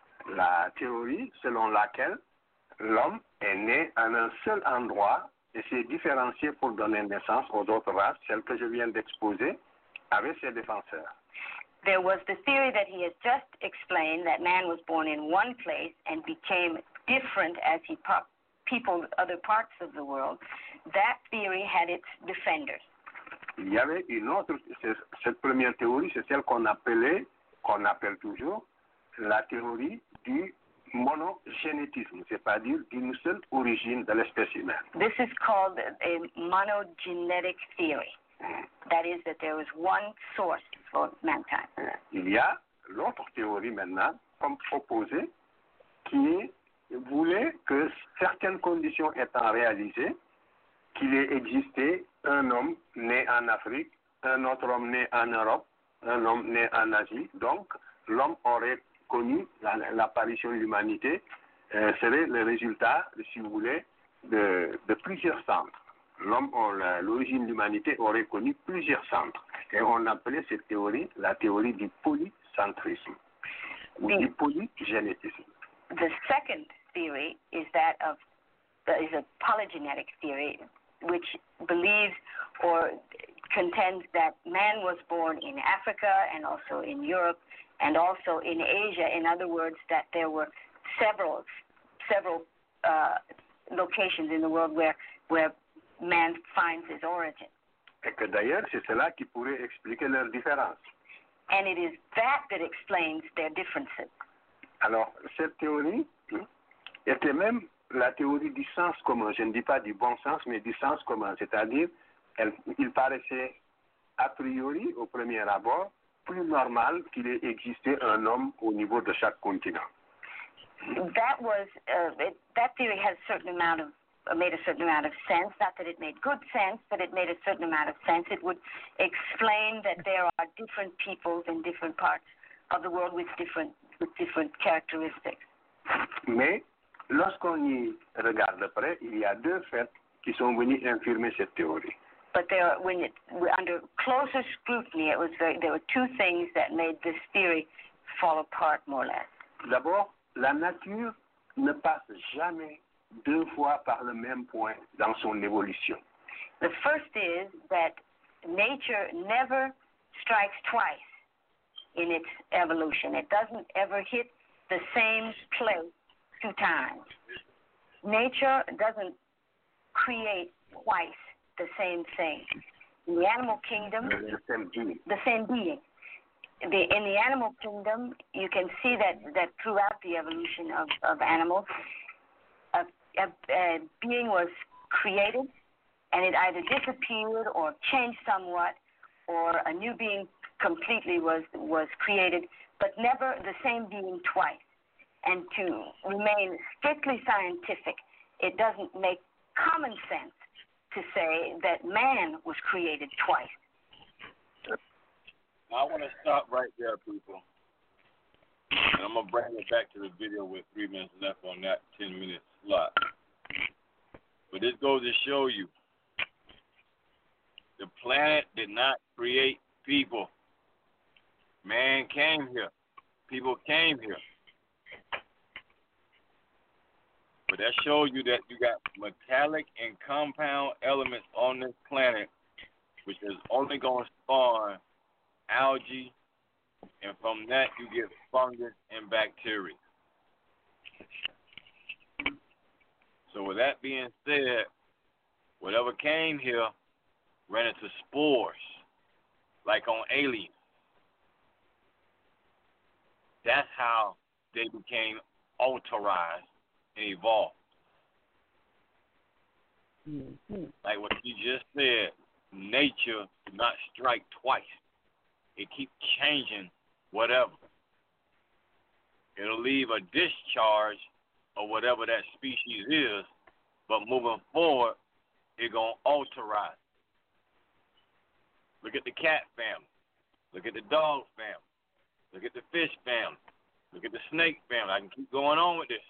Speaker 8: La théorie selon laquelle l'homme est né en un seul endroit et s'est différencié pour donner naissance aux autres races, celle que je viens d'exposer, avec ses défenseurs.
Speaker 9: There was the theory that he has just explained, that man was born in one place and became different as he peopled other parts of the world. That theory had its defenders.
Speaker 8: Il y avait une autre, cette première théorie, c'est celle qu'on appelle toujours la théorie du monogénétisme, c'est-à-dire d'une seule origine de l'espèce humaine.
Speaker 9: This is called a monogenetic theory. That is, that there was one source for mankind.
Speaker 8: Il y a l'autre théorie maintenant, comme proposée, qui voulait que certaines conditions étant réalisées, qu'il ait existé un homme né en Afrique, un autre homme né en Europe, un homme né en Asie. Donc, l'homme aurait connu l'apparition de l'humanité, serait le résultat, si vous voulez, de plusieurs centres. L'origine de l'humanité aurait connu plusieurs centres. Et on appelait cette théorie la théorie du polycentrisme, ou du polygénétisme.
Speaker 9: The second theory is a polygenetic theory, which believes or contends that man was born in Africa and also in Europe and also in Asia. In other words, that there were several locations in the world where man finds his origin.
Speaker 8: Et que d'ailleurs, c'est cela qui pourrait expliquer leurs différences.
Speaker 9: And it is that explains their differences.
Speaker 8: Alors, cette théorie était même la théorie du sens commun. Je ne dis pas du bon sens, mais du sens commun. C'est-à-dire, il paraissait a priori, au premier abord, plus normal qu'il ait existé un homme au niveau de chaque continent.
Speaker 9: That was that theory has a certain amount of made a certain amount of sense. Not that it made good sense, but it made a certain amount of sense. It would explain that there are different peoples in different parts of the world with different characteristics.
Speaker 8: Mais lorsqu'on y regarde de près, il y a deux faits qui sont venus infirmer cette théorie.
Speaker 9: But under closer scrutiny, there were two things that made this theory fall apart more or less.
Speaker 8: D'abord, la nature ne passe jamais deux fois par le même point dans son évolution.
Speaker 9: The first is that nature never strikes twice in its evolution. It doesn't ever hit the same place two times. Nature doesn't create twice the same thing. In the animal kingdom, the same being. In the animal kingdom, you can see that throughout the evolution of animals, a being was created, and it either disappeared or changed somewhat, or a new being completely was created, but never the same being twice. And to remain strictly scientific, it doesn't make common sense to say that man was created twice.
Speaker 3: I want to stop right there, people. And I'm going to bring it back to the video with 3 minutes left on that 10-minute slot. But this goes to show you, the planet did not create people. Man came here. People came here. But that shows you that you got metallic and compound elements on this planet, which is only going to spawn algae, and from that you get fungus and bacteria. So with that being said, whatever came here ran into spores, like on aliens. That's how they became alterized and evolved.
Speaker 4: Mm-hmm.
Speaker 3: Like what you just said, nature does not strike twice. It keeps changing whatever. It'll leave a discharge of whatever that species is, but moving forward, it's going to alterize. Look at the cat family. Look at the dog family. Look at the fish family. Look at the snake family. I can keep going on with this.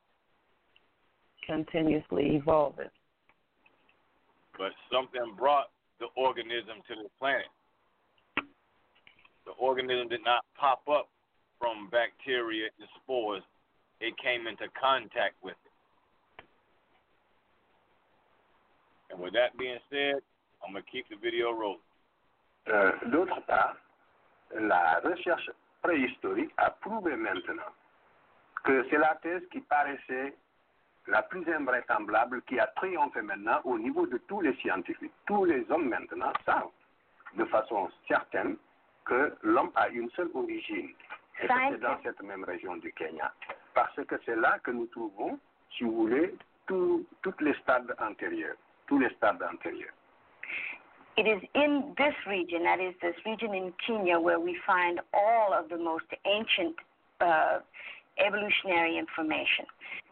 Speaker 4: Continuously evolving.
Speaker 3: But something brought the organism to the planet. The organism did not pop up from bacteria and spores. It came into contact with it. And with that being said, I'm going to keep the video rolling.
Speaker 8: D'autre part, la recherche préhistorique a prouvé maintenant que c'est la thèse qui paraissait la plus invraisemblable qui a triomphé maintenant au niveau de tous les scientifiques. Tous les hommes maintenant savent de façon certaine que l'homme a une seule origine. Et c'est dans cette même région du Kenya. Parce que c'est là que nous trouvons, si vous voulez, toutes les stades antérieurs. Tous les stades antérieurs.
Speaker 9: It is in this region, that is this region in Kenya, where we find all of the most ancient evolutionary information.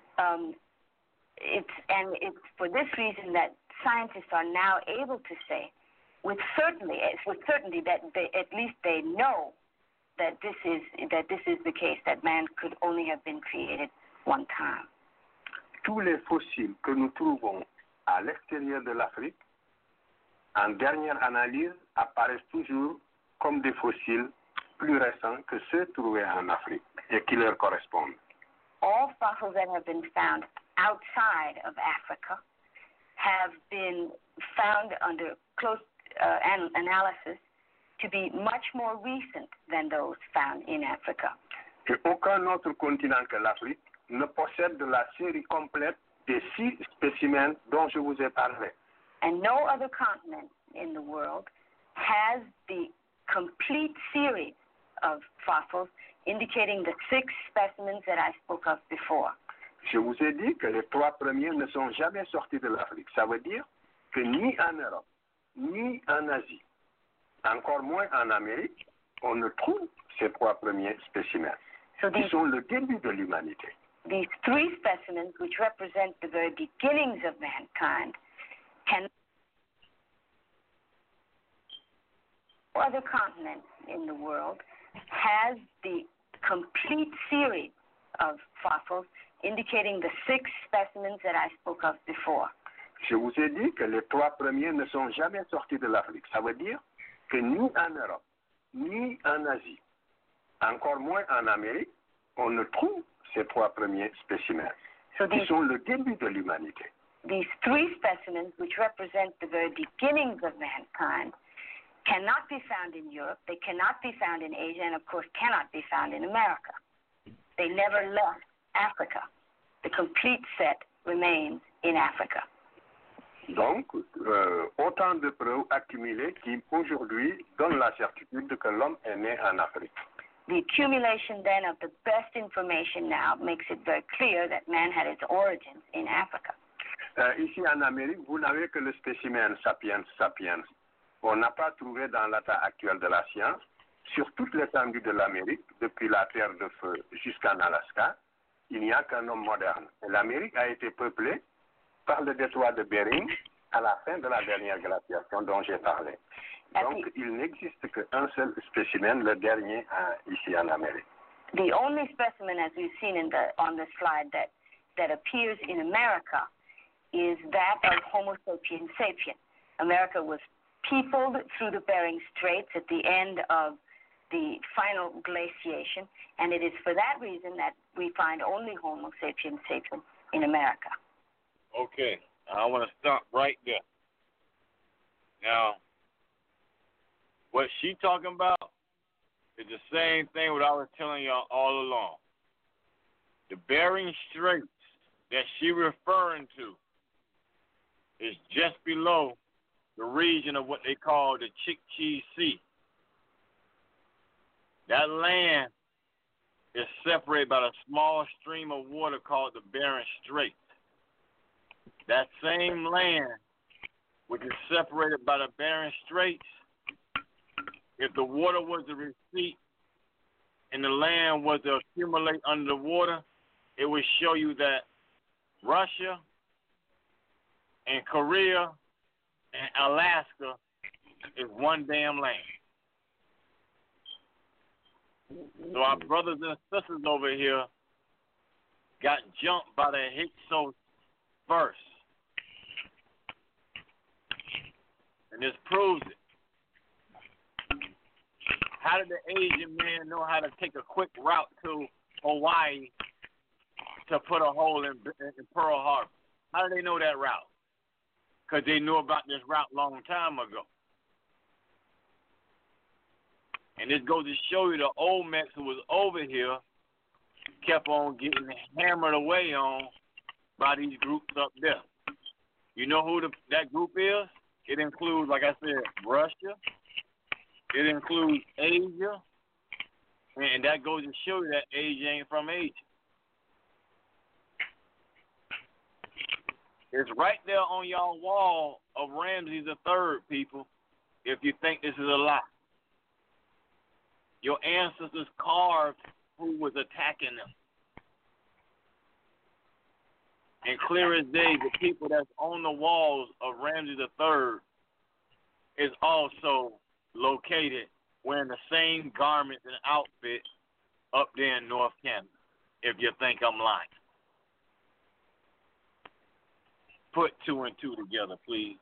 Speaker 9: It's for this reason that scientists are now able to say, with certainty that at least they know that this is the case, that man could only have been created one time.
Speaker 8: Tous les fossiles que nous trouvons à l'extérieur de l'Afrique, en dernière analyse, apparaissent toujours comme des fossiles plus récents que ceux trouvés en Afrique et qui leur correspondent.
Speaker 9: All fossils that have been found outside of Africa have been found under close analysis to be much more recent than those found in Africa.
Speaker 8: Et aucun autre continent que l'Afrique ne possède de la série complète des 6 spécimens dont je vous ai parlé.
Speaker 9: And no other continent in the world has the complete series of fossils indicating the 6 specimens that I spoke of before.
Speaker 8: Je vous ai dit que les 3 premiers ne sont jamais sortis de l'Afrique. Ça veut dire que ni en Europe, ni en Asie, encore moins en Amérique, on ne trouve ces 3 premiers spécimens, qui sont le début de l'humanité.
Speaker 9: These 3 specimens, which represent the very beginnings of mankind, can no other continent in the world has the complete series of fossils indicating the 6 specimens that I spoke of before.
Speaker 8: Je vous ai dit que les 3 premiers ne sont jamais sortis de l'Afrique. Ça veut dire que ni en Europe, ni en Asie, encore moins en Amérique, on ne trouve ces 3 premiers spécimens, qui sont le début de l'humanité.
Speaker 9: These 3 specimens, which represent the very beginnings of mankind, cannot be found in Europe, they cannot be found in Asia, and of course cannot be found in America. They never left Africa. The complete set remains in Africa.
Speaker 8: Donc, autant de preuves accumulées qui aujourd'hui donnent la certitude que l'homme est né en Afrique.
Speaker 9: The accumulation then of the best information now makes it very clear that man had its origins in Africa.
Speaker 8: Ici en Amérique, vous n'avez que le spécimen sapiens sapiens. On n'a pas trouvé dans l'état actuel de la science, sur toute l'étendue de l'Amérique, depuis la Terre de Feu jusqu'en Alaska, il n'y a qu'un homme moderne. Et l'Amérique a été peuplée par le détroit de Bering à la fin de la dernière glaciation dont j'ai parlé. Donc, il n'existe qu'un seul spécimen, le dernier ici en Amérique.
Speaker 9: The only specimen, as we've seen on the slide, that appears in America is that of Homo sapiens sapiens. America was peopled through the Bering Straits at the end of the final glaciation, and it is for that reason that we find only Homo sapiens sapiens in America.
Speaker 3: Okay, I want to stop right there. Now, what she talking about is the same thing what I was telling y'all all along. The Bering Straits that she referring to is just below the region of what they call the Chukchi Sea. That land is separated by a small stream of water called the Bering Strait. That same land, which is separated by the Bering Straits, if the water was to recede and the land was to accumulate under the water, it would show you that Russia and Korea and Alaska is one damn land. So our brothers and sisters over here got jumped by the Hyksos first. And this proves it. How did the Asian man know how to take a quick route to Hawaii to put a hole in Pearl Harbor? How did they know that route? Because they knew about this route a long time ago. And this goes to show you the Olmecs who was over here kept on getting hammered away on by these groups up there. You know who that group is? It includes, like I said, Russia. It includes Asia. And that goes to show you that Asia ain't from Asia. It's right there on y'all wall of Ramses III, people, if you think this is a lie. Your ancestors carved who was attacking them. And clear as day, the people that's on the walls of Ramses III is also located wearing the same garments and outfit up there in North Canada, if you think I'm lying. Put 2 and 2 together, please.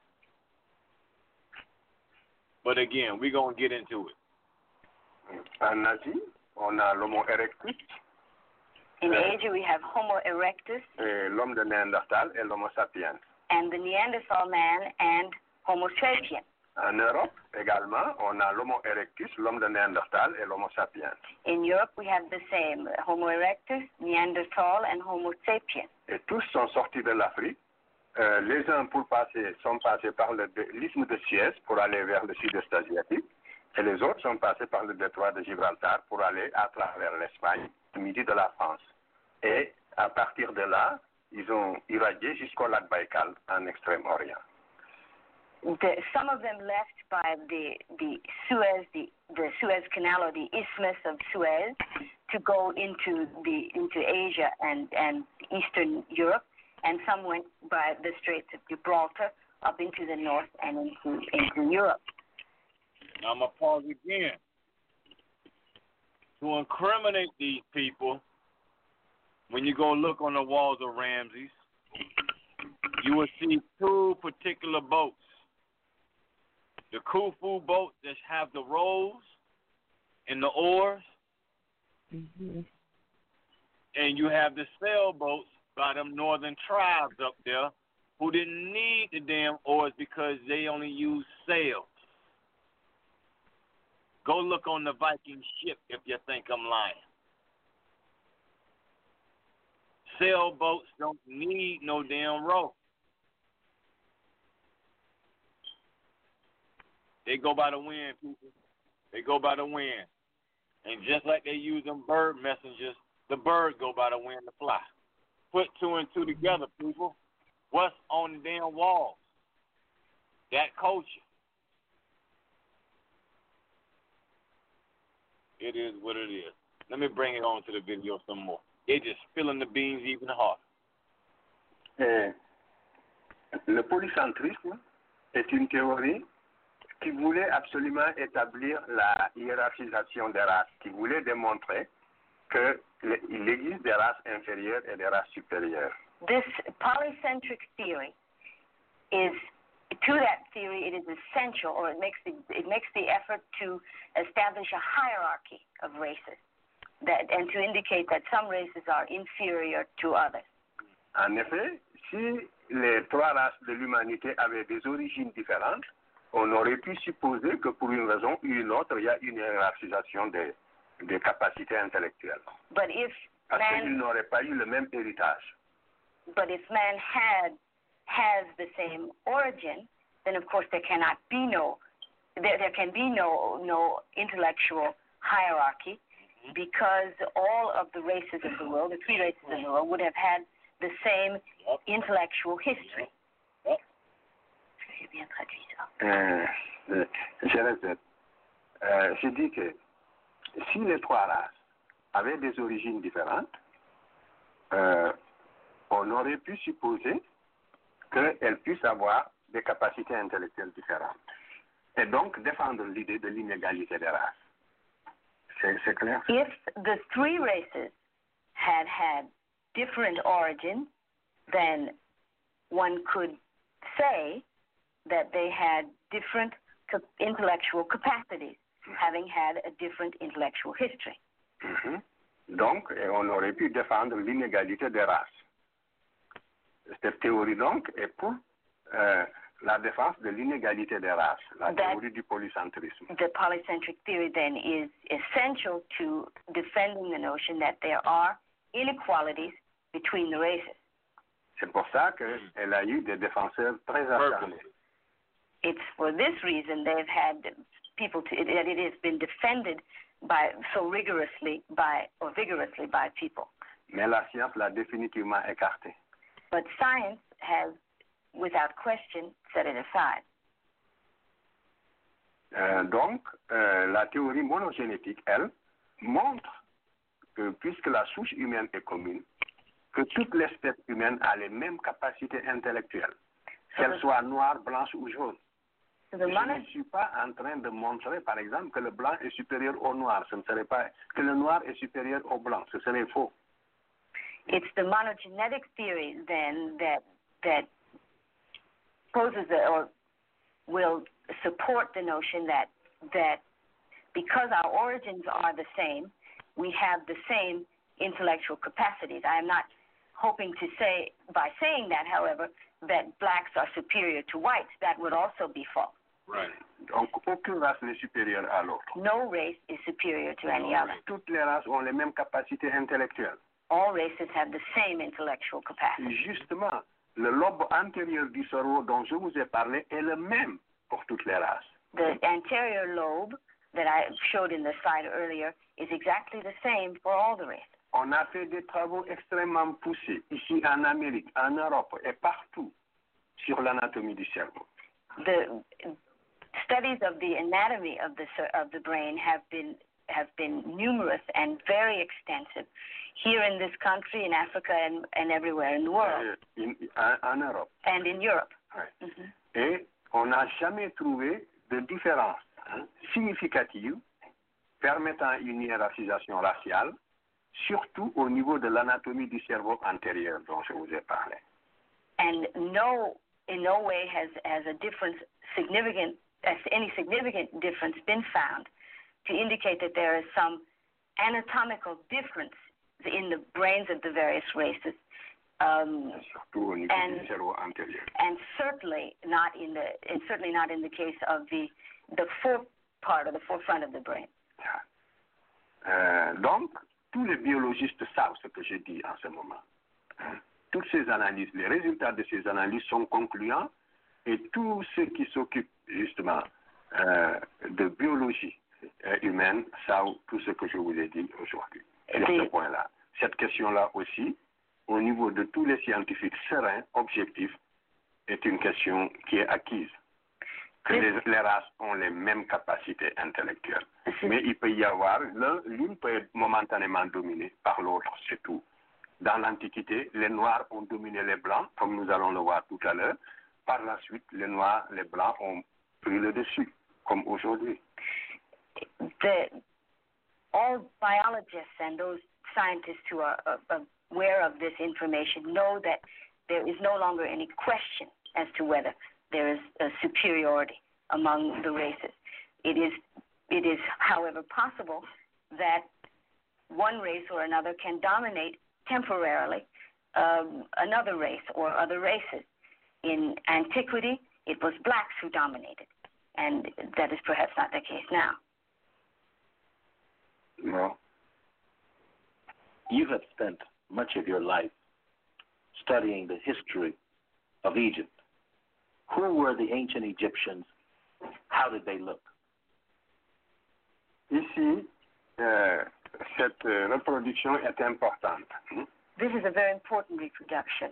Speaker 3: But again, we're going to get into it.
Speaker 8: En Asie, on a l'Homo erectus.
Speaker 9: In Asia, we have Homo erectus.
Speaker 8: L'homme de Néandertal et l'Homo sapiens.
Speaker 9: And the Neanderthal man and Homo sapien.
Speaker 8: En Europe, également, on a l'Homo erectus, l'homme de Néandertal et l'Homo sapiens.
Speaker 9: In Europe, we have the same, Homo erectus, Neanderthal, and Homo sapien.
Speaker 8: Et tous sont sortis de l'Afrique. Les uns sont passés par l'isthme de Suez pour aller vers le sud-est asiatique. Et les autres sont passés par le détroit de Gibraltar pour aller à travers l'Espagne, au midi de la France. Et à partir de là, ils ont irradié jusqu'au lac Baïkal, en Extrême-Orient.
Speaker 9: Some of them left by the Suez, the the Suez Canal or the Isthmus of Suez to go into Asia and Eastern Europe, and some went by the Straits of Gibraltar up into the north and into Europe.
Speaker 3: Now I'm going to pause again. To incriminate these people, when you go look on the walls of Ramses, you will see two particular boats. The Khufu boat that have the rows and the oars, and you have the sailboats by them northern tribes up there who didn't need the damn oars because they only use sails. Go look on the Viking ship if you think I'm lying. Sailboats don't need no damn rope. They go by the wind, people. They go by the wind. And just like they use them bird messengers, the birds go by the wind to fly. Put two and two together, people. What's on the damn walls? That culture. It is what it is. Let me bring it on to the video some more. They're just spilling the beans even harder.
Speaker 8: Le polycentrisme est une théorie qui voulait absolument établir la hiérarchisation des races, qui voulait démontrer qu'il existe des races inférieures et des races supérieures.
Speaker 9: This polycentric theory is, to that theory, it is essential, or it makes the effort to establish a hierarchy of races, and to indicate that some races are inferior to others.
Speaker 8: En effet, si les trois races de l'humanité avaient des origines différentes, on aurait pu supposer que pour une raison ou une autre, il y a une hiérarchisation des capacités intellectuelles.
Speaker 9: But if
Speaker 8: Parce qu'ils n'auraient pas eu le même héritage.
Speaker 9: But if man has the same origin, then of course there can be no intellectual hierarchy, because all of the races of the world, the three races of the world, would have had the same intellectual history. J'ai bien traduit ça.
Speaker 8: Je répète. Je dis que si les trois races avaient des origines différentes, on aurait pu supposer qu'elles puissent avoir des capacités intellectuelles différentes. Et donc défendre l'idée de l'inégalité des races. C'est clair?
Speaker 9: If the three races had different origins, then one could say that they had different intellectual capacities, having had a different intellectual history.
Speaker 8: Donc, on aurait pu défendre l'inégalité des races. Cette théorie, donc, est pour la défense de l'inégalité des races, la théorie du polycentrisme.
Speaker 9: The polycentric theory, then, is essential to defending the notion that there are inequalities between the races.
Speaker 8: C'est pour ça qu'elle a eu des défenseurs très acharnés.
Speaker 9: It's for this reason they've had people that it has been defended vigorously by people.
Speaker 8: Mais la science l'a définitivement écarté.
Speaker 9: But science has, without question, set it aside.
Speaker 8: Donc, la théorie monogénétique, elle, montre que puisque la souche humaine est commune, que toute l'espèce humaine a les mêmes capacités intellectuelles, qu'elles soient noires, blanches ou jaunes. Je ne suis pas en train de montrer, par exemple, que le blanc est supérieur au noir. Ce ne serait pas que le noir est supérieur au blanc. Ce serait faux.
Speaker 9: It's the monogenetic theory then that poses or will support the notion that because our origins are the same, we have the same intellectual capacities. I am not hoping to say, by saying that, however, that blacks are superior to whites. That would also be false.
Speaker 8: Right. Donc, aucune race n'est supérieure à l'autre.
Speaker 9: No race is superior to any other.
Speaker 8: Toutes les races ont les mêmes capacités intellectuelles.
Speaker 9: All races have the same intellectual capacity.
Speaker 8: Justement, le lobe antérieur du cerveau dont je vous ai parlé est le même pour toutes les races.
Speaker 9: The anterior lobe that I showed in the slide earlier is exactly the same for all the races.
Speaker 8: On a fait des travaux extrêmement poussés ici en Amérique, en Europe et partout sur l'anatomie du cerveau.
Speaker 9: The studies of the anatomy of the brain have been numerous and very extensive here in this country, in Africa, and everywhere in the world.
Speaker 8: En Europe.
Speaker 9: And in Europe.
Speaker 8: Ouais. Et on n'a jamais trouvé de différence significative permettant une hiérarchisation raciale, surtout au niveau de l'anatomie du cerveau antérieur dont je vous ai parlé.
Speaker 9: And in no way has any significant difference been found to indicate that there is some anatomical difference in the brains of the various races.
Speaker 8: Surtout au niveau du cerveau antérieur.
Speaker 9: And certainly not in the case of the forefront of the brain.
Speaker 8: Donc, tous les biologistes savent ce que je dis en ce moment. Toutes ces analyses, les résultats de ces analyses sont concluants et tous ceux qui s'occupent justement de biologie humaine savent tout ce que je vous ai dit aujourd'hui sur ce point-là. Cette question-là aussi, au niveau de tous les scientifiques sereins, objectifs, est une question qui est acquise. Que les races ont les mêmes capacités intellectuelles. Mais il peut y avoir, l'une peut être momentanément dominée par l'autre, c'est tout. Dans l'Antiquité, les Noirs ont dominé les Blancs, comme nous allons le voir tout à l'heure. Par la suite, les Noirs, les Blancs ont pris le dessus, comme aujourd'hui.
Speaker 9: All biologists and those scientists who are aware of this information know that there is no longer any question as to whether there is a superiority among the races. It is, however, possible that one race or another can dominate temporarily another race or other races. In antiquity, it was blacks who dominated, and that is perhaps not the case now.
Speaker 8: No.
Speaker 10: You have spent much of your life studying the history of Egypt. Who were the ancient Egyptians? How did they look?
Speaker 8: Ici, cette reproduction est importante.
Speaker 9: This is a very important reproduction.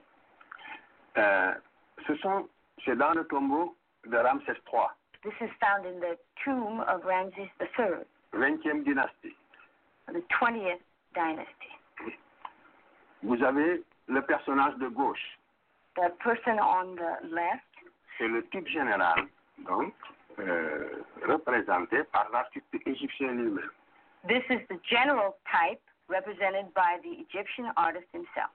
Speaker 8: C'est dans le tombeau de Ramsès III.
Speaker 9: This is found in the tomb of Ramses III.
Speaker 8: 20e dynastie.
Speaker 9: The 20th dynasty.
Speaker 8: Vous avez le personnage de gauche.
Speaker 9: The person on the left.
Speaker 8: C'est le type général, donc, représenté par l'artiste égyptien lui-même.
Speaker 9: This is the general type represented by the Egyptian artist himself.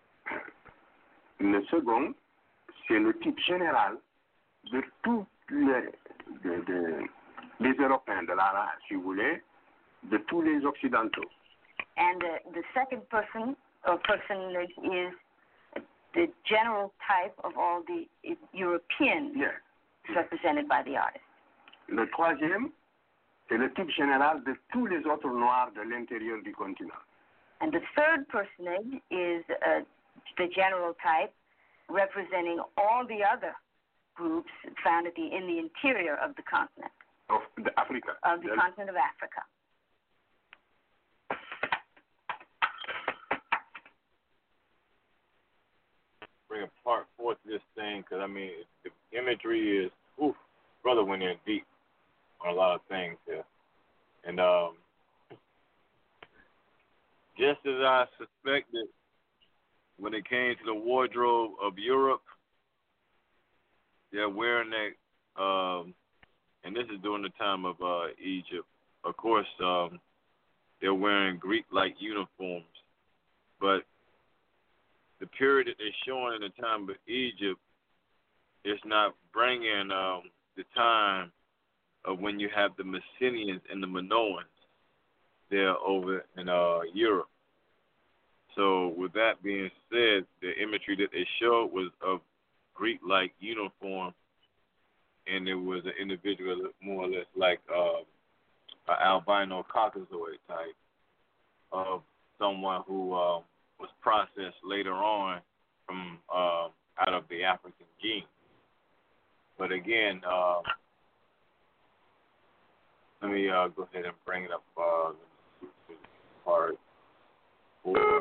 Speaker 8: Le second, c'est le type général de tous les Européens, de la race, si vous voulez, de tous les Occidentaux.
Speaker 9: And the second person or personage is the general type of all the Europeans represented by the artist.
Speaker 8: Le troisième, c'est le type général de tous les autres Noirs de l'intérieur du continent.
Speaker 9: And the third personage is the general type representing all the other groups found in the interior of the continent.
Speaker 8: Of Africa.
Speaker 9: Of the continent of Africa.
Speaker 5: Bring a part forth to this thing, because, I mean, the imagery is, brother went in deep on a lot of things here. And just as I suspected when it came to the wardrobe of Europe, they're wearing that, and this is during the time of Egypt. Of course, they're wearing Greek-like uniforms, but the period that they're showing in the time of Egypt is not bringing the time of when you have the Mycenaeans and the Minoans there over in Europe. So with that being said, the imagery that they showed was of Greek-like uniform, and it was an individual more or less like an albino Caucasoid type of someone who was processed later on from out of the African gene. But again, let me go ahead and bring it up. Part 4.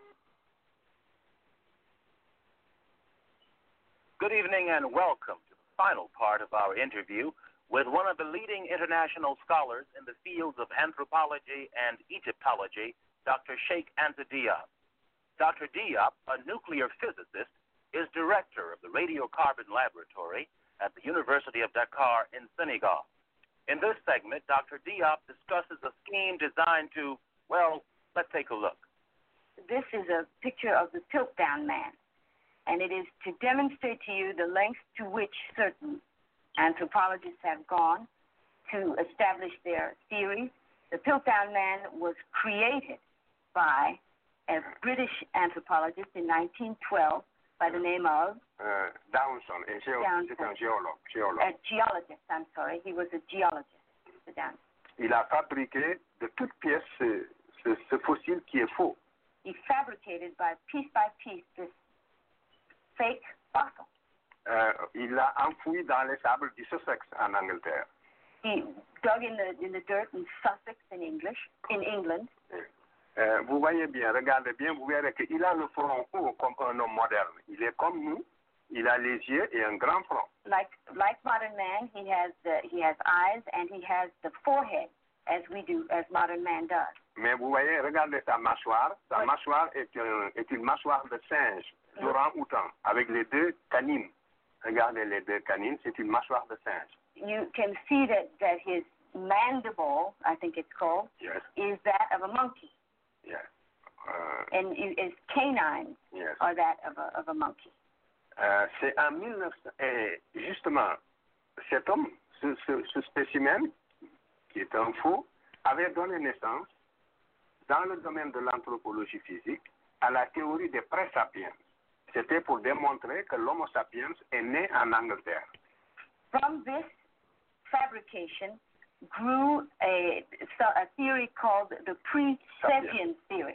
Speaker 7: Good evening and welcome to the final part of our interview with one of the leading international scholars in the fields of anthropology and Egyptology, Dr. Sheikh Anta Diop. Dr. Diop, a nuclear physicist, is director of the Radiocarbon Laboratory at the University of Dakar in Senegal. In this segment, Dr. Diop discusses a scheme designed to, well, let's take a look.
Speaker 9: This is a picture of the Piltdown Man, and it is to demonstrate to you the lengths to which certain anthropologists have gone to establish their theories. The Piltdown Man was created by a British anthropologist in 1912 by the name of
Speaker 8: Downson, c'est un géologue.
Speaker 9: A geologist, I'm sorry. He was a geologist.
Speaker 8: Il a fabriqué de toutes pièces ce fossile qui est faux.
Speaker 9: He fabricated by piece this fake fossil.
Speaker 8: Il l'a enfoui dans les sables du Sussex en Angleterre.
Speaker 9: He dug in the dirt in Sussex in England.
Speaker 8: Vous voyez bien, regardez bien, vous verrez qu'il a le front haut comme un homme moderne. Il est comme nous, il a les yeux et un grand front.
Speaker 9: Like modern man, he has eyes and he has the forehead as modern man does.
Speaker 8: Mais vous voyez, regardez sa mâchoire. Sa mâchoire est une mâchoire de singe, d'orang-outan, avec les deux canines. Regardez les deux canines, c'est une mâchoire de singe.
Speaker 9: You can see that his mandible, I think it's called,
Speaker 8: yes,
Speaker 9: is that of a monkey.
Speaker 8: Yes.
Speaker 9: And his canines
Speaker 8: yes,
Speaker 9: are that of a monkey.
Speaker 8: C'est en 1900, justement, cet homme, ce spécimen, qui est un faux, avait donné naissance, dans le domaine de l'anthropologie physique, à la théorie des pré-sapiens. C'était pour démontrer que l'Homo sapiens est né en Angleterre.
Speaker 9: From this fabrication grew a theory called the pre-sapien theory,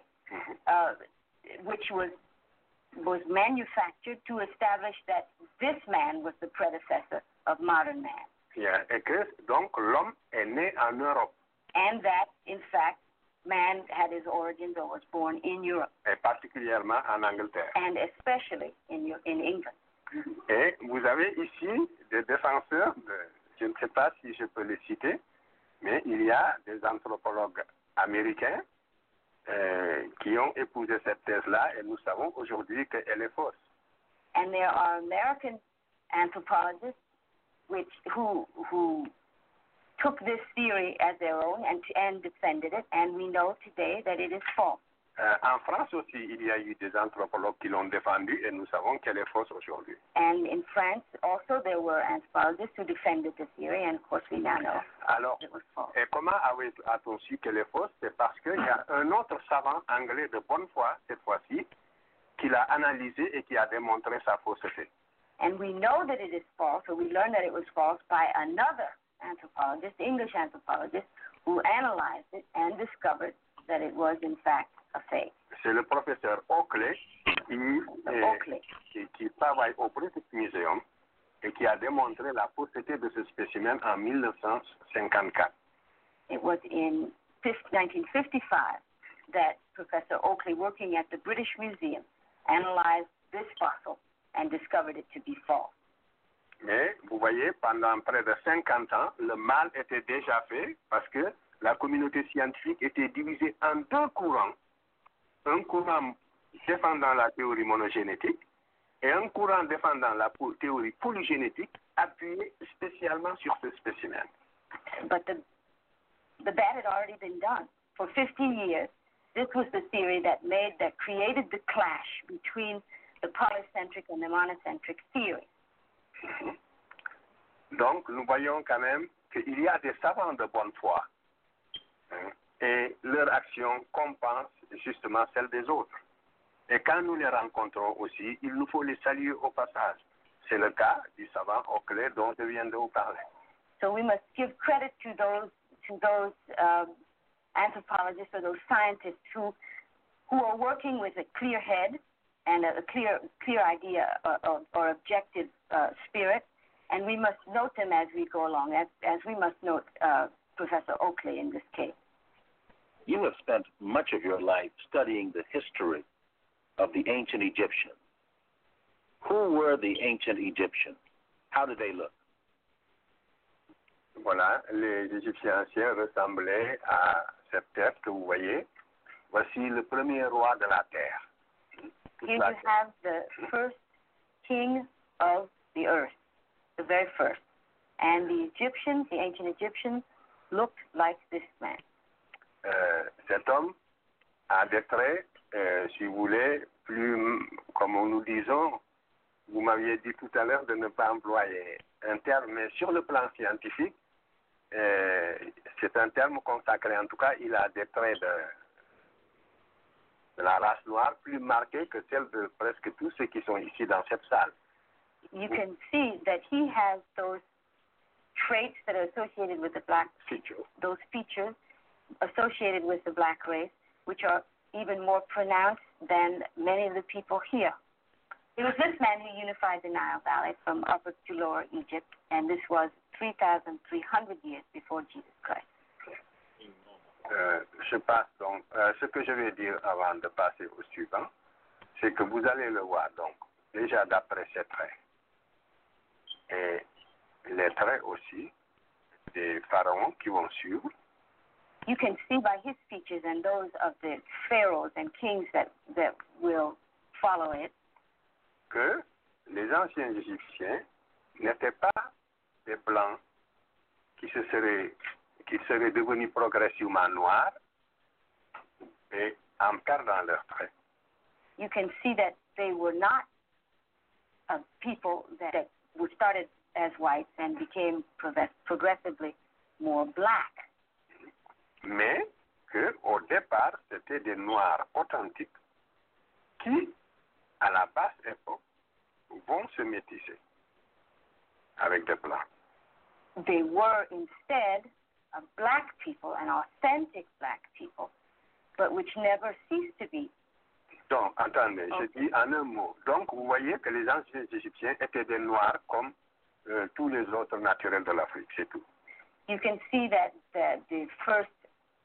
Speaker 9: which was manufactured to establish that this man was the predecessor of modern man.
Speaker 8: Yeah, et que donc l'homme est né en Europe.
Speaker 9: And that, in fact, man had his origins or was born in Europe.
Speaker 8: Et particulièrement en Angleterre.
Speaker 9: And especially in England.
Speaker 8: Et vous avez ici des défenseurs, je ne sais pas si je peux les citer, mais il y a des anthropologues américains qui ont épousé cette thèse-là et nous savons aujourd'hui qu'elle est fausse.
Speaker 9: And there are American anthropologists who took this theory as their own and defended it, and we know today that it is false.
Speaker 8: En France aussi, il y a eu des anthropologues qui l'ont défendue et nous savons qu'elle est fausse aujourd'hui.
Speaker 9: And in France also there were anthropologists who defended the theory, and of course we now know it was false.
Speaker 8: Et comment a-t-on su qu'elle est fausse? C'est parce qu'il y a un autre savant anglais de bonne foi, cette fois-ci, qui l'a analysé et qui a démontré sa fausseté.
Speaker 9: And we know that it is false, or we learned that it was false by another anthropologist, English anthropologist, who analyzed it and discovered that it was in fact a fake.
Speaker 8: C'est le professeur Oakley qui travaille au British Museum et qui a démontré la fausseté de ce spécimen en 1954.
Speaker 9: It was in 1955 that Professor Oakley, working at the British Museum, analyzed this fossil and discovered it to be false.
Speaker 8: Mais vous voyez, pendant près de 50 ans, le mal était déjà fait parce que la communauté scientifique était divisée en deux courants. Un courant défendant la théorie monogénétique et un courant défendant la théorie polygénétique appuyé spécialement sur ce spécimen.
Speaker 9: But the bad had already been done. For 50 years, this was the theory that created the clash between the polycentric and the monocentric theory.
Speaker 8: Donc, nous voyons quand même qu'il y a des savants de bonne foi et leur action compense justement celle des autres. Et quand nous les rencontrons aussi, il nous faut les saluer au passage. C'est le cas du savant Oakley dont je viens de vous parler.
Speaker 9: So we must give credit to those anthropologists or those scientists who are working with a clear head and a clear idea or objective spirit, and we must note them as we go along, as we must note Professor Oakley in this case.
Speaker 10: You have spent much of your life studying the history of the ancient Egyptians. Who were the ancient Egyptians? How did they look?
Speaker 8: Voilà, les Égyptiens anciens ressemblaient à cette tête que vous voyez. Voici le premier roi de la terre.
Speaker 9: Here you have the first king of the earth, the very first. And the Egyptians, the ancient Egyptians, looked like this man.
Speaker 8: Cet homme a des traits, si vous voulez, plus, comme nous disons, vous m'aviez dit tout à l'heure de ne pas employer un terme, mais sur le plan scientifique, c'est un terme consacré. En tout cas, il a des traits de la race noire plus marqués que celle de presque tous ceux qui sont ici dans cette salle.
Speaker 9: You can see that he has those traits that are associated with the black
Speaker 8: features.
Speaker 9: Those features associated with the black race, which are even more pronounced than many of the people here. It was this man who unified the Nile Valley from Upper to Lower Egypt, and this was 3,300 years before Jesus Christ.
Speaker 8: Je passe donc. Ce que je vais dire avant de passer au suivant, c'est que vous allez le voir donc déjà d'après ses traits et les traits aussi des pharaons qui vont suivre.
Speaker 9: You can see by his features and those of the pharaohs and kings that will follow it,
Speaker 8: que les anciens Égyptiens n'étaient pas des blancs qui seraient devenus progressivement noirs et en perdant leurs traits.
Speaker 9: You can see that they were not people that were started as whites and became progressively more black.
Speaker 8: Mais qu'au départ, c'était des noirs authentiques qui, à la basse époque, vont se métisser avec des blancs.
Speaker 9: They were instead black people, and authentic black people, but which never ceased to be.
Speaker 8: Donc, attendez, je dis en un mot. Donc, vous voyez que les anciens Égyptiens étaient des noirs comme tous les autres naturels de l'Afrique, c'est tout.
Speaker 9: You can see that the first